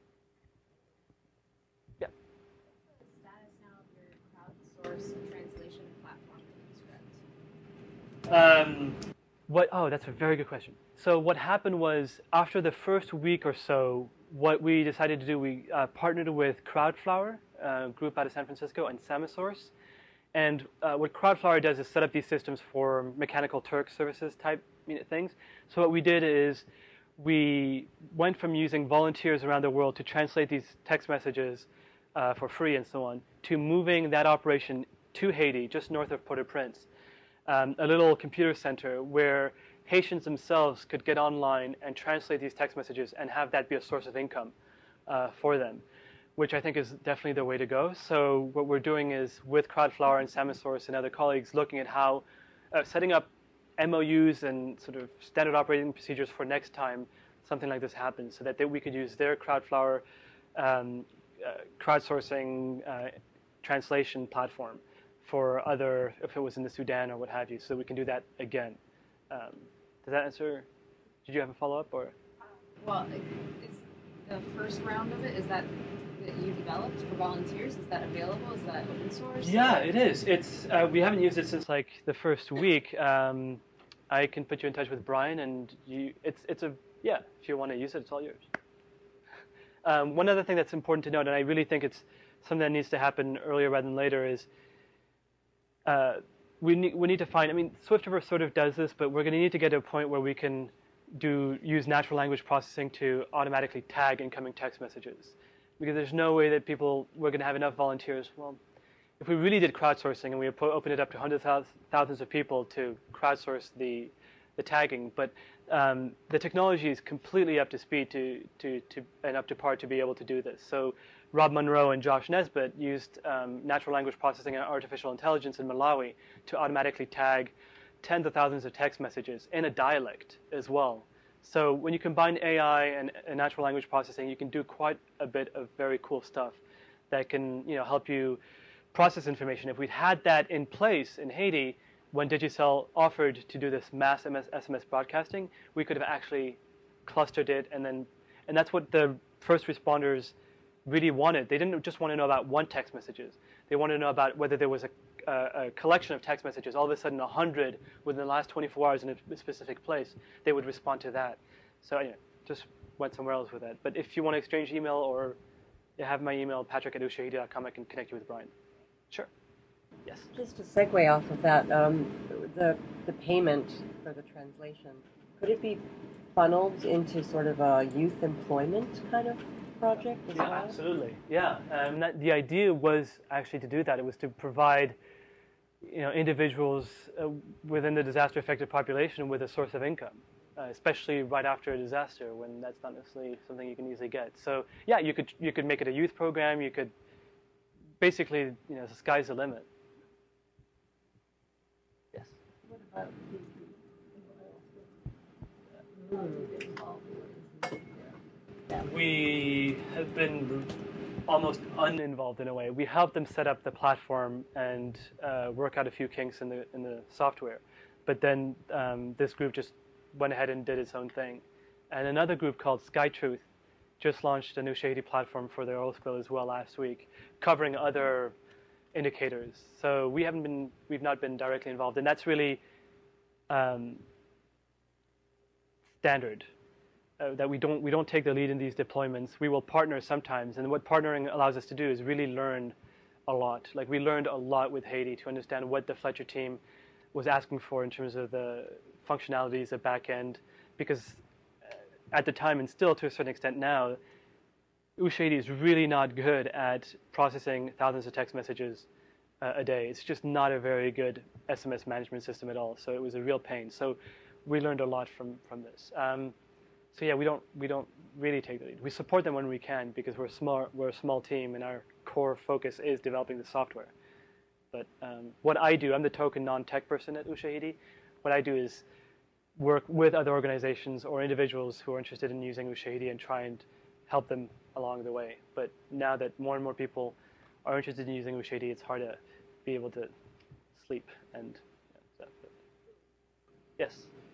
Speaker 3: Yeah.
Speaker 8: What's the status now of your crowdsource translation platform script?
Speaker 3: Oh, that's a very good question. So what happened was, after the first week or so, what we decided to do, we partnered with Crowdflower, a group out of San Francisco, and Samasource. And what Crowdflower does is set up these systems for Mechanical Turk services type things. So what we did is we went from using volunteers around the world to translate these text messages for free and so on, to moving that operation to Haiti, just north of Port-au-Prince, a little computer center where Haitians themselves could get online and translate these text messages and have that be a source of income for them, which I think is definitely the way to go. So what we're doing is, with Crowdflower and Samasource and other colleagues, looking at how setting up MOUs and sort of standard operating procedures for next time something like this happens, so that we could use their Crowdflower crowdsourcing translation platform for other, if it was in the Sudan or what have you, so we can do that again. Does that answer? Did you have a follow-up or?
Speaker 8: Well, is the first round of it, is that you developed for volunteers? Is that available? Is that open source?
Speaker 3: Yeah, it is. It's we haven't used it since like the first week. I can put you in touch with Brian, and it's a yeah. If you want to use it, it's all yours. One other thing that's important to note, and I really think it's something that needs to happen earlier rather than later, is we need to find. I mean, Swiftiverse sort of does this, but we're going to need to get to a point where we can use natural language processing to automatically tag incoming text messages. Because there's no way that we're going to have enough volunteers. Well, if we really did crowdsourcing and we opened it up to hundreds of thousands of people to crowdsource the tagging, but the technology is completely up to speed and up to par to be able to do this. So Rob Monroe and Josh Nesbitt used natural language processing and artificial intelligence in Malawi to automatically tag tens of thousands of text messages in a dialect as well. So when you combine AI and natural language processing, you can do quite a bit of very cool stuff that can help you process information. If we'd had that in place in Haiti when Digicel offered to do this mass SMS broadcasting, we could have actually clustered it, and that's what the first responders really wanted. They didn't just want to know about one text messages. They wanted to know about whether there was a collection of text messages, all of a sudden 100 within the last 24 hours in a specific place, they would respond to that. So just went somewhere else with that. But if you want to exchange email, or you have my email, patrick@ushahidi.com, I can connect you with Brian. Sure. Yes.
Speaker 10: Just to segue off of that, the payment for the translation, could it be funneled into sort of a youth employment kind of project as well?
Speaker 3: Absolutely. Yeah. The idea was actually to do that. It was to provide individuals within the disaster-affected population with a source of income, especially right after a disaster, when that's not necessarily something you can easily get. So yeah, you could make it a youth program. You could basically, the sky's the limit. Yes.
Speaker 8: What about
Speaker 3: We have been almost uninvolved in a way. We helped them set up the platform and work out a few kinks in the software, but then this group just went ahead and did its own thing. And another group called Sky Truth just launched a new Ushahidi platform for their oil spill as well last week, covering other indicators. So we've not been directly involved, and that's really standard. That we don't take the lead in these deployments. We will partner sometimes, and what partnering allows us to do is really learn a lot. Like we learned a lot with Haiti to understand what the Fletcher team was asking for in terms of the functionalities of back end, because at the time and still to a certain extent now, Ushahidi is really not good at processing thousands of text messages a day. It's just not a very good SMS management system at all. So it was a real pain. So we learned a lot from this. So yeah, we don't really take the lead. We support them when we can because we're a small team and our core focus is developing the software. But what I do, I'm the token non-tech person at Ushahidi. What I do is work with other organizations or individuals who are interested in using Ushahidi and try and help them along the way. But now that more and more people are interested in using Ushahidi, it's hard to be able to sleep and stuff. Yes?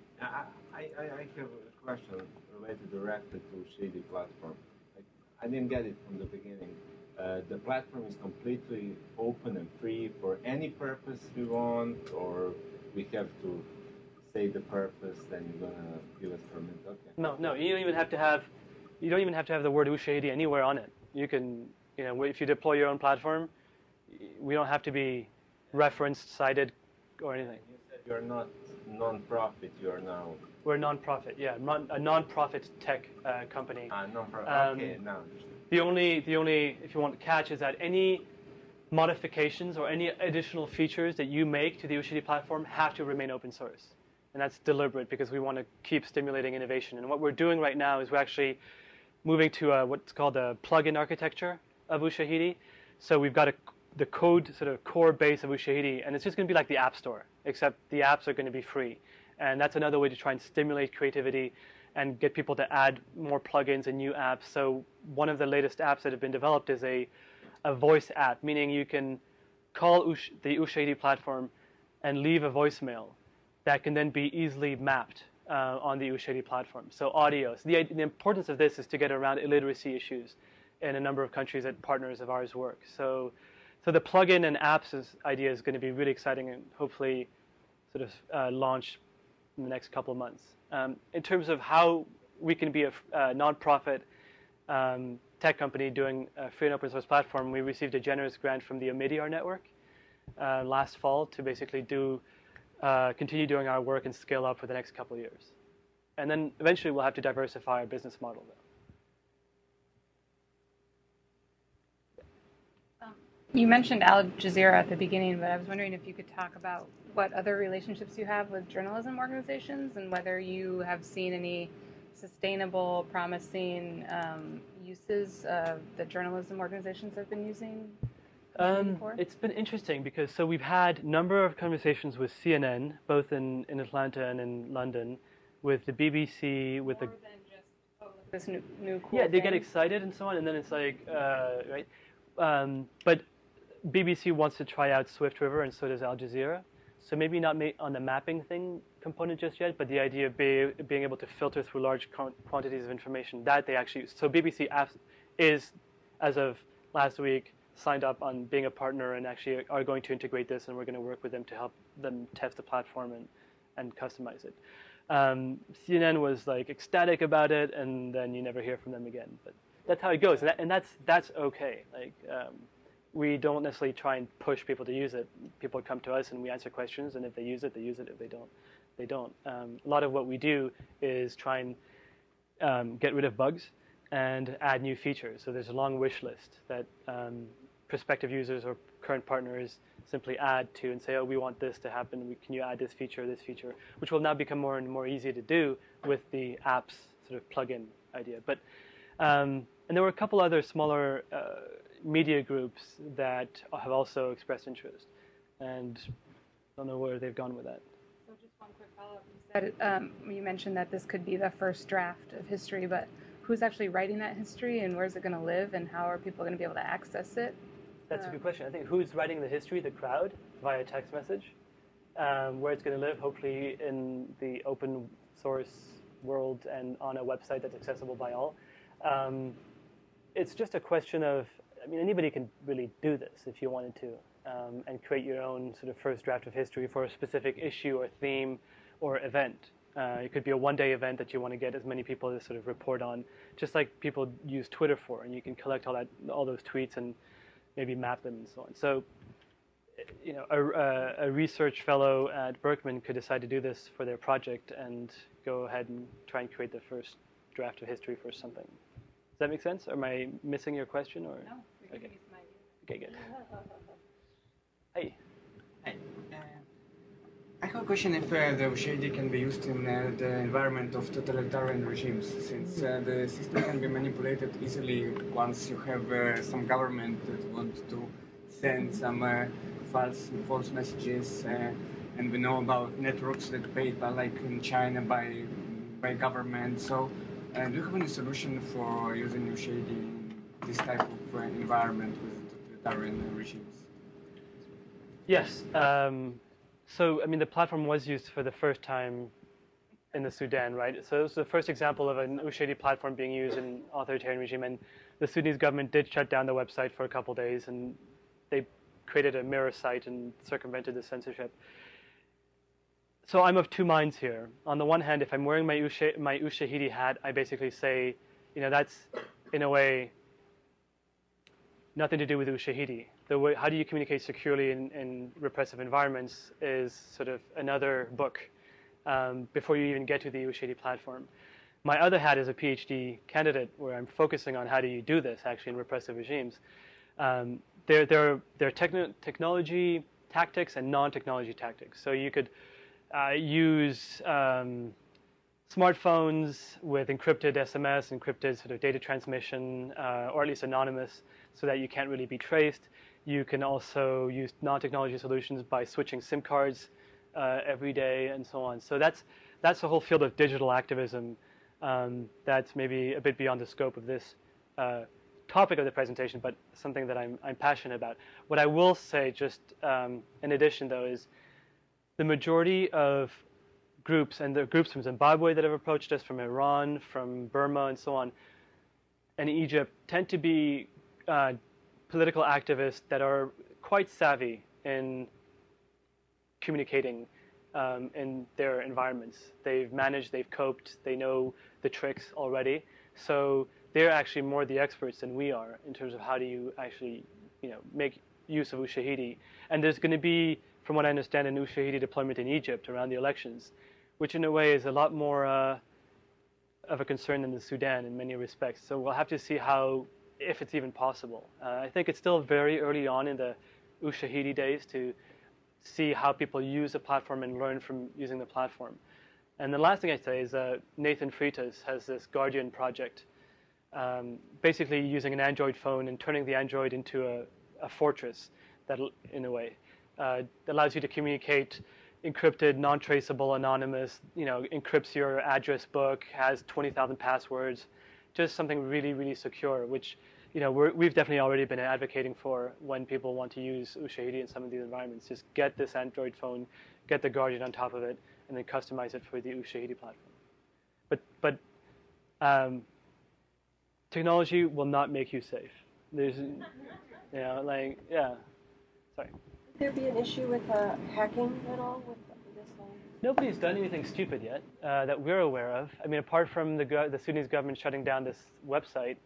Speaker 11: I have a question related directly to Ushahidi platform. I didn't get it from the beginning. The platform is completely open and free for any purpose we want, or we have to say the purpose, then you're gonna give us permit. Okay.
Speaker 3: No, you don't even have to have the word Ushahidi anywhere on it. You can, if you deploy your own platform, we don't have to be referenced, cited, or anything.
Speaker 11: You said you're not non-profit. You're now.
Speaker 3: We're a non-profit, yeah, a non-profit tech company.
Speaker 11: Non-profit. Okay, now.
Speaker 3: The only, if you want to catch, is that any modifications or any additional features that you make to the Ushahidi platform have to remain open source. And that's deliberate because we want to keep stimulating innovation. And what we're doing right now is we're actually moving to what's called a plugin architecture of Ushahidi. So we've got the code sort of core base of Ushahidi, and it's just going to be like the App Store, except the apps are going to be free. And that's another way to try and stimulate creativity and get people to add more plugins and new apps. So one of the latest apps that have been developed is a voice app, meaning you can call the Ushahidi platform and leave a voicemail that can then be easily mapped on the Ushahidi platform. So audio. So the importance of this is to get around illiteracy issues in a number of countries that partners of ours work. So the plugin and apps idea is going to be really exciting and hopefully sort of launch in the next couple of months. In terms of how we can be a non-profit tech company doing a free and open source platform, we received a generous grant from the Omidyar network last fall to basically continue doing our work and scale up for the next couple of years. And then eventually we'll have to diversify our business model though.
Speaker 12: You mentioned Al Jazeera at the beginning, but I was wondering if you could talk about what other relationships you have with journalism organizations and whether you have seen any sustainable, promising uses that journalism organizations have been using.
Speaker 3: It's been interesting because we've had a number of conversations with CNN, both in Atlanta and in London, with the BBC, with
Speaker 12: More than just this new cool
Speaker 3: yeah, they
Speaker 12: thing.
Speaker 3: get excited and so on, and then it's like right. But BBC wants to try out Swift River, and so does Al Jazeera. So maybe not on the mapping thing component just yet, but the idea of being able to filter through large quantities of information that they actually use. So BBC is, as of last week, signed up on being a partner and actually are going to integrate this, and we're going to work with them to help them test the platform and customize it. CNN was like ecstatic about it, and then you never hear from them again. But that's how it goes, and that's okay. Like we don't necessarily try and push people to use it. People come to us and we answer questions, and if they use it, they use it. If they don't, they don't. A lot of what we do is try and get rid of bugs and add new features. So there's a long wish list that prospective users or current partners simply add to and say, oh, we want this to happen. Can you add this feature, which will now become more and more easy to do with the apps sort of plugin idea. But and there were a couple other smaller media groups that have also expressed interest, and I don't know where they've gone with that.
Speaker 12: So just one quick follow-up. You said you mentioned that this could be the first draft of history, but who's actually writing that history, and where's it going to live, and how are people going to be able to access it?
Speaker 3: That's a good question. I think who's writing the history? The crowd via text message. Where it's going to live, hopefully in the open source world and on a website that's accessible by all. It's just a question of, I mean, anybody can really do this if you wanted to, and create your own sort of first draft of history for a specific issue or theme or event. It could be a one-day event that you want to get as many people to sort of report on, just like people use Twitter for, and you can collect all those tweets and maybe map them and so on. So, you know, a research fellow at Berkman could decide to do this for their project and go ahead and try and create the first draft of history for something. Does that make sense? Or am I missing your question? Or?
Speaker 12: No, you're giving me some ideas.
Speaker 3: Okay, good. Hey.
Speaker 13: Hi. I have a question if the USAID can be used in the environment of totalitarian regimes, since the system can be manipulated easily once you have some government that wants to send some false messages, and we know about networks that paid by, like in China, by government. So, do you have any solution for using USAID in this type of environment with totalitarian regimes?
Speaker 3: Yes. So, I mean, the platform was used for the first time in the Sudan, right? So it was the first example of an USAID platform being used in an authoritarian regime, and the Sudanese government did shut down the website for a couple of days, and they created a mirror site and circumvented the censorship. So I'm of two minds here. On the one hand, if I'm wearing my Ushahidi hat, I basically say, you know, that's, in a way, nothing to do with Ushahidi. The way, how do you communicate securely in repressive environments is sort of another book before you even get to the Ushahidi platform. My other hat is a PhD candidate where I'm focusing on how do you do this actually in repressive regimes. There are technology tactics and non-technology tactics. So you could use smartphones with encrypted SMS, encrypted sort of data transmission, or at least anonymous, so that you can't really be traced. You can also use non-technology solutions by switching SIM cards every day and so on. So that's the whole field of digital activism that's maybe a bit beyond the scope of this topic of the presentation, but something that I'm passionate about. What I will say, just in addition, though, is the majority of groups, and the groups from Zimbabwe that have approached us, from Iran, from Burma, and so on, and Egypt, tend to be political activists that are quite savvy in communicating in their environments. They've managed, they've coped, they know the tricks already. So they're actually more the experts than we are in terms of how do you actually, you know, make use of Ushahidi. And there's going to be, from what I understand, an Ushahidi deployment in Egypt around the elections, which in a way is a lot more of a concern than the Sudan in many respects. So we'll have to see how, if it's even possible. I think it's still very early on in the Ushahidi days to see how people use the platform and learn from using the platform. And the last thing I'd say is Nathan Freitas has this Guardian project, basically using an Android phone and turning the Android into a fortress that, in a way, allows you to communicate encrypted, non-traceable, anonymous, you know, encrypts your address book, has 20,000 passwords, just something really, really secure, which, you know, we've definitely already been advocating for when people want to use Ushahidi in some of these environments. Just get this Android phone, get the Guardian on top of it, and then customize it for the Ushahidi platform. But technology will not make you safe. There's, you know, like, yeah, sorry.
Speaker 10: Would there be an issue with hacking at all with this whole?
Speaker 3: Nobody's done anything stupid yet that we're aware of. I mean, apart from the Sudanese government shutting down this website,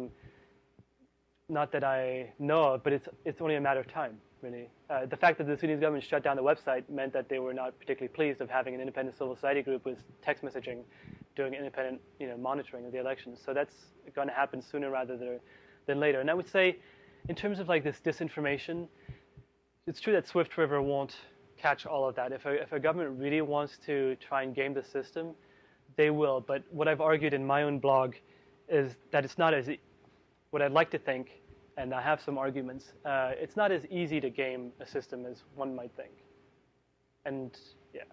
Speaker 3: not that I know of, but it's only a matter of time, really. The fact that the Sudanese government shut down the website meant that they were not particularly pleased of having an independent civil society group with text messaging doing independent, you know, monitoring of the elections. So that's going to happen sooner rather than later. And I would say, in terms of like this disinformation, it's true that Swift River won't catch all of that. If a government really wants to try and game the system, they will. But what I've argued in my own blog is that it's not as what I'd like to think, and I have some arguments. It's not as easy to game a system as one might think. And yeah.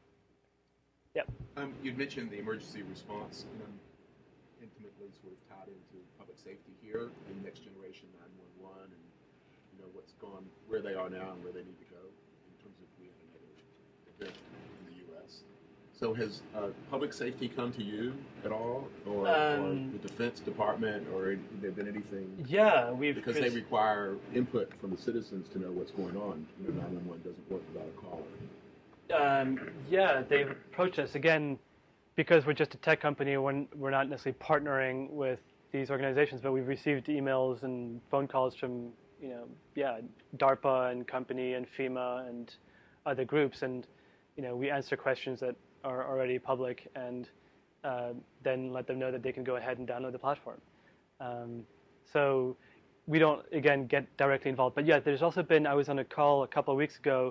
Speaker 7: You'd mentioned the emergency response, intimately sort of tied into public safety here, the next generation 911, and you know what's gone, where they are now, and where they need to go in terms of we had an event in the U.S. So has public safety come to you at all, or the Defense Department, or there been anything?
Speaker 3: Yeah,
Speaker 7: because they require input from the citizens to know what's going on. 911 doesn't work without a caller.
Speaker 3: Yeah, they've approached us again because we're just a tech company. We're not necessarily partnering with these organizations, but we've received emails and phone calls from DARPA and company and FEMA and other groups, and we answer questions that are already public, and then let them know that they can go ahead and download the platform. So we don't, again, get directly involved. But yeah, there's also been, I was on a call a couple of weeks ago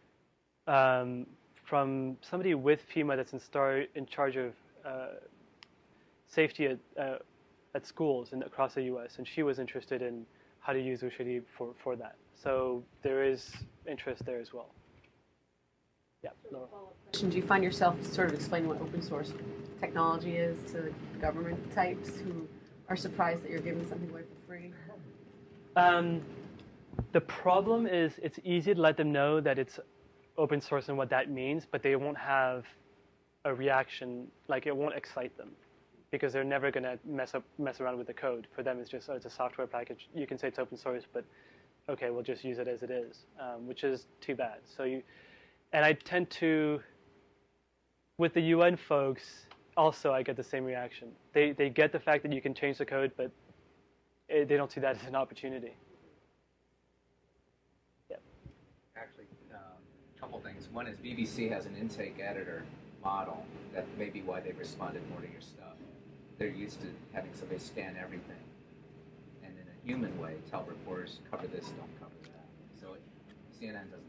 Speaker 3: from somebody with FEMA that's in charge of safety at schools across the U.S., and she was interested in how to use Ushahidi for that. So there is interest there as well. Yeah. Laura.
Speaker 14: Do you find yourself sort of explaining what open source technology is to government types who are surprised that you're giving something away for free?
Speaker 3: The problem is it's easy to let them know that it's open source and what that means, but they won't have a reaction, like it won't excite them, because they're never going to mess around with the code. For them, it's just, it's a software package. You can say it's open source, but okay, we'll just use it as it is, which is too bad. And I tend to, with the UN folks, also I get the same reaction. They get the fact that you can change the code, but they don't see that as an opportunity. Yeah.
Speaker 15: Actually, a couple things. One is BBC has an intake editor model. That may be why they've responded more to your stuff. They're used to having somebody scan everything, and in a human way tell reporters, cover this, don't cover that. So CNN doesn't.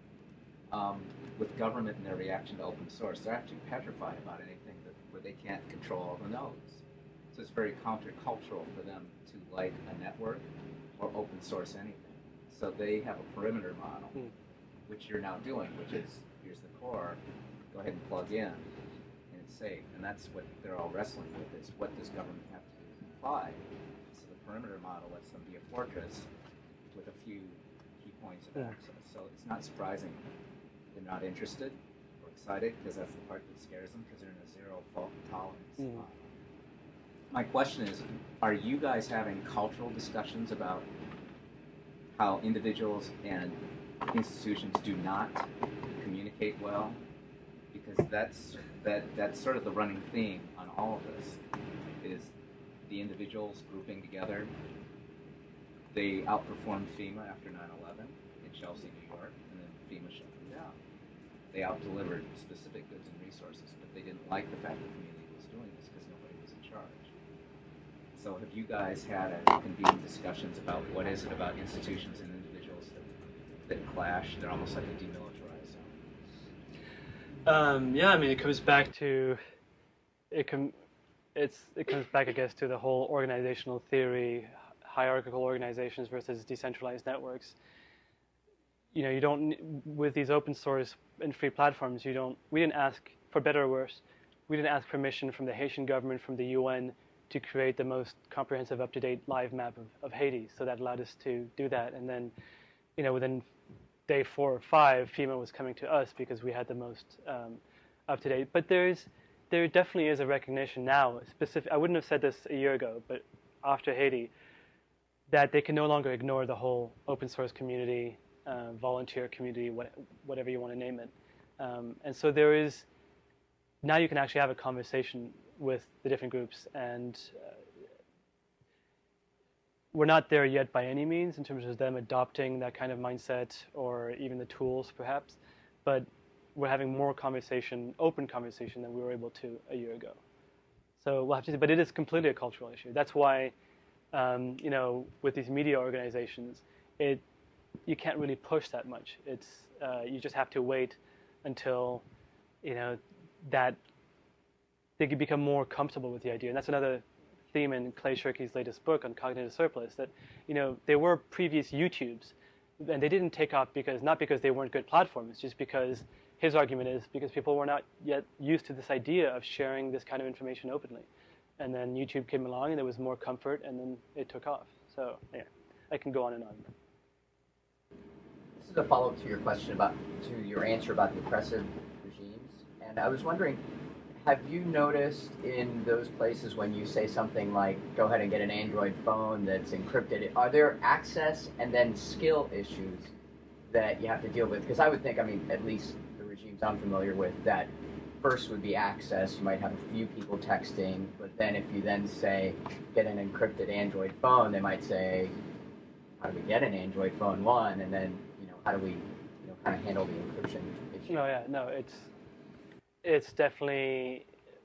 Speaker 15: With government and their reaction to open source, they're actually petrified about anything where they can't control all the nodes. So it's very countercultural for them to like a network or open source anything. So they have a perimeter model, which you're now doing, which is, here's the core, go ahead and plug in, and it's safe. And that's what they're all wrestling with, is what does government have to apply? So the perimeter model lets them be a fortress with a few key points of access. So it's not surprising they're not interested or excited, because that's the part that scares them, because they're in a zero fault tolerance. My question is, are you guys having cultural discussions about how individuals and institutions do not communicate well? Because that's sort of the running theme on all of this, is the individuals grouping together. They outperformed FEMA after 9/11 in Chelsea, New York, and then FEMA shut them down. They out-delivered specific goods and resources, but they didn't like the fact that the community was doing this because nobody was in charge. So have you guys had convened discussions about what is it about institutions and individuals that clash? They're almost like a demilitarized zone.
Speaker 3: Yeah, I mean, it comes back to it comes back, I guess, to the whole organizational theory, hierarchical organizations versus decentralized networks. You don't, with these open source and free platforms, we didn't ask, for better or worse, we didn't ask permission from the Haitian government, from the UN, to create the most comprehensive, up-to-date live map of Haiti. So that allowed us to do that. And then, within day 4 or 5, FEMA was coming to us because we had the most up-to-date. But there definitely is a recognition now, I wouldn't have said this a year ago, but after Haiti, that they can no longer ignore the whole open source community, volunteer community, whatever you want to name it. And so now you can actually have a conversation with the different groups, and we're not there yet by any means in terms of them adopting that kind of mindset or even the tools perhaps, but we're having more open conversation than we were able to a year ago. So we'll have to see, but it is completely a cultural issue. That's why, with these media organizations, you can't really push that much. You just have to wait until, that they could become more comfortable with the idea. And that's another theme in Clay Shirky's latest book on cognitive surplus, that, there were previous YouTubes, and they didn't take off not because they weren't good platforms, just because his argument is because people were not yet used to this idea of sharing this kind of information openly. And then YouTube came along and there was more comfort, and then it took off. So yeah, I can go on and on.
Speaker 16: This is a follow-up to your question to your answer about the oppressive regimes. And I was wondering, have you noticed in those places when you say something like, go ahead and get an Android phone that's encrypted, are there access and then skill issues that you have to deal with? Because I would think, I mean, at least the regimes I'm familiar with, that first would be access. You might have a few people texting, but then if you then say, get an encrypted Android phone, they might say, how do we get an Android phone, one? And then, how do we, kind of handle the encryption issue?
Speaker 3: No, it's definitely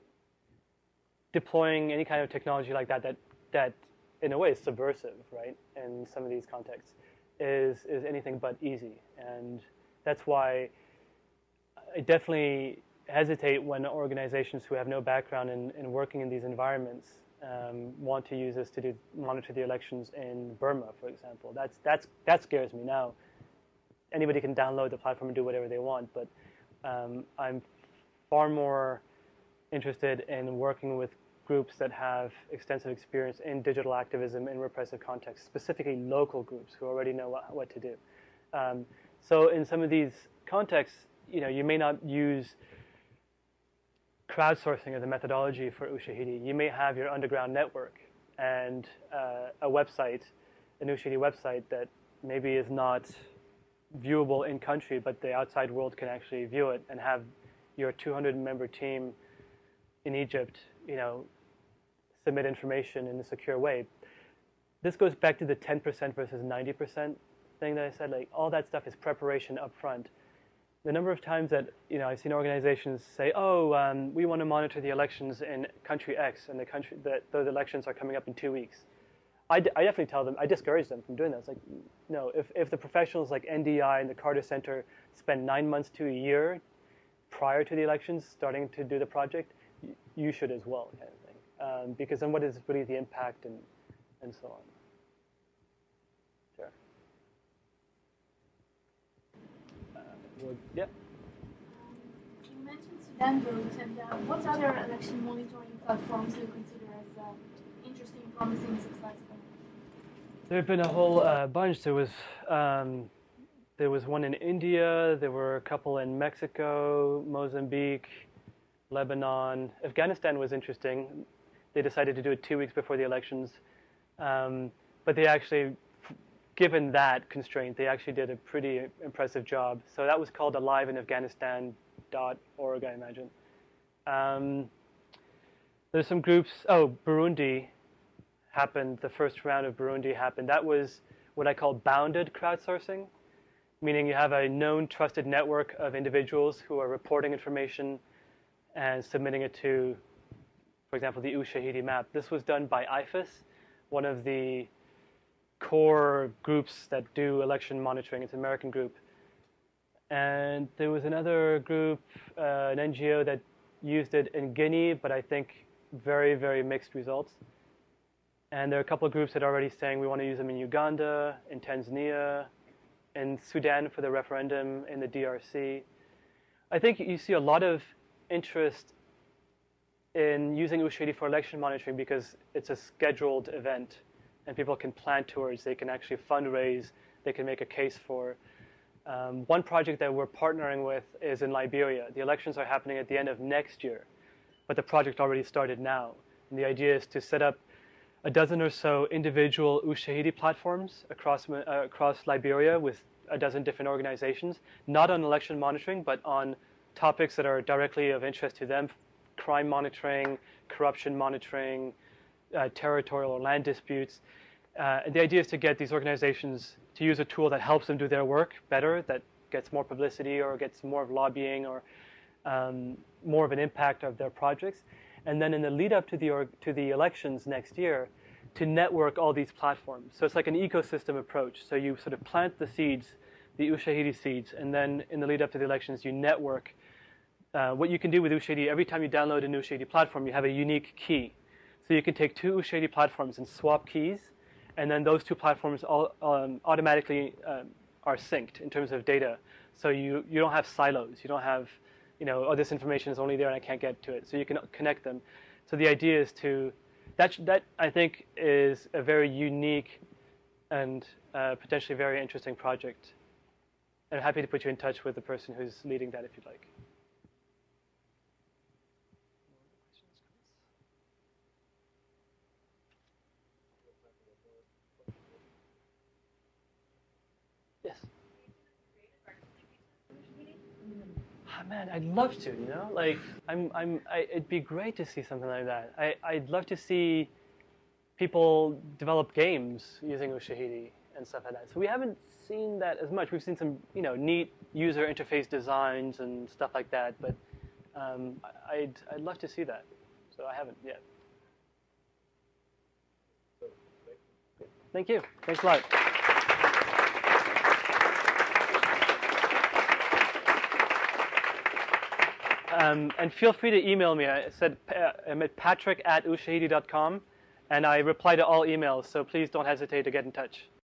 Speaker 3: deploying any kind of technology like that in a way is subversive, right? In some of these contexts, is anything but easy, and that's why I definitely hesitate when organizations who have no background in working in these environments want to use this to monitor the elections in Burma, for example. That scares me now. Anybody can download the platform and do whatever they want, but I'm far more interested in working with groups that have extensive experience in digital activism in repressive contexts, specifically local groups who already know what to do. So in some of these contexts, you may not use crowdsourcing as a methodology for Ushahidi. You may have your underground network and a website, an Ushahidi website that maybe is not viewable in country, but the outside world can actually view it, and have your 200-member team in Egypt, submit information in a secure way. This goes back to the 10% versus 90% thing that I said. Like, all that stuff is preparation up front. The number of times that I've seen organizations say, "Oh, we want to monitor the elections in country X, and those elections are coming up in 2 weeks." I definitely tell them, I discourage them from doing that. It's like, no, if the professionals like NDI and the Carter Center spend 9 months to a year prior to the elections starting to do the project, you should as well, kind of thing. Because then what is really the impact and so on. Sure. Yeah.
Speaker 6: You mentioned Sudan Vote, and what other election monitoring platforms do you consider as interesting, promising, successful?
Speaker 3: There have been a whole bunch. There was one in India. There were a couple in Mexico, Mozambique, Lebanon. Afghanistan was interesting. They decided to do it 2 weeks before the elections. But they actually, given that constraint, they actually did a pretty impressive job. So that was called aliveInAfghanistan.org, I imagine. There's some groups. Burundi happened. The first round of Burundi happened. That was what I call bounded crowdsourcing, meaning you have a known trusted network of individuals who are reporting information and submitting it to, for example, the Ushahidi map. This was done by IFES, one of the core groups that do election monitoring. It's an American group. And there was another group, an NGO that used it in Guinea, but I think very, very mixed results. And there are a couple of groups that are already saying we want to use them in Uganda, in Tanzania, in Sudan for the referendum, in the DRC. I think you see a lot of interest in using Ushahidi for election monitoring because it's a scheduled event and people can plan towards, they can actually fundraise, they can make a case for. One project that we're partnering with is in Liberia. The elections are happening at the end of next year, but the project already started now. And the idea is to set up a dozen or so individual Ushahidi platforms across Liberia with a dozen different organizations, not on election monitoring, but on topics that are directly of interest to them: crime monitoring, corruption monitoring, territorial or land disputes. And the idea is to get these organizations to use a tool that helps them do their work better, that gets more publicity or gets more of lobbying or more of an impact of their projects. And then in the lead up to the elections next year, to network all these platforms. So it's like an ecosystem approach. So you sort of plant the seeds, the Ushahidi seeds, and then in the lead up to the elections, you network. What you can do with Ushahidi, every time you download a new Ushahidi platform, you have a unique key. So you can take two Ushahidi platforms and swap keys, and then those two platforms all automatically are synced in terms of data. So you don't have silos. You don't have, this information is only there and I can't get to it. So you can connect them. So the idea is that I think is a very unique and potentially very interesting project. I'm happy to put you in touch with the person who's leading that if you'd like. man, I'd love to. You know, like it'd be great to see something like that. I'd love to see people develop games using Ushahidi and stuff like that. So we haven't seen that as much. We've seen some, neat user interface designs and stuff like that, but I'd love to see that. So I haven't yet. Thank you. Thanks a lot. And feel free to email me. I'm at patrick@ushahidi.com, and I reply to all emails, so please don't hesitate to get in touch.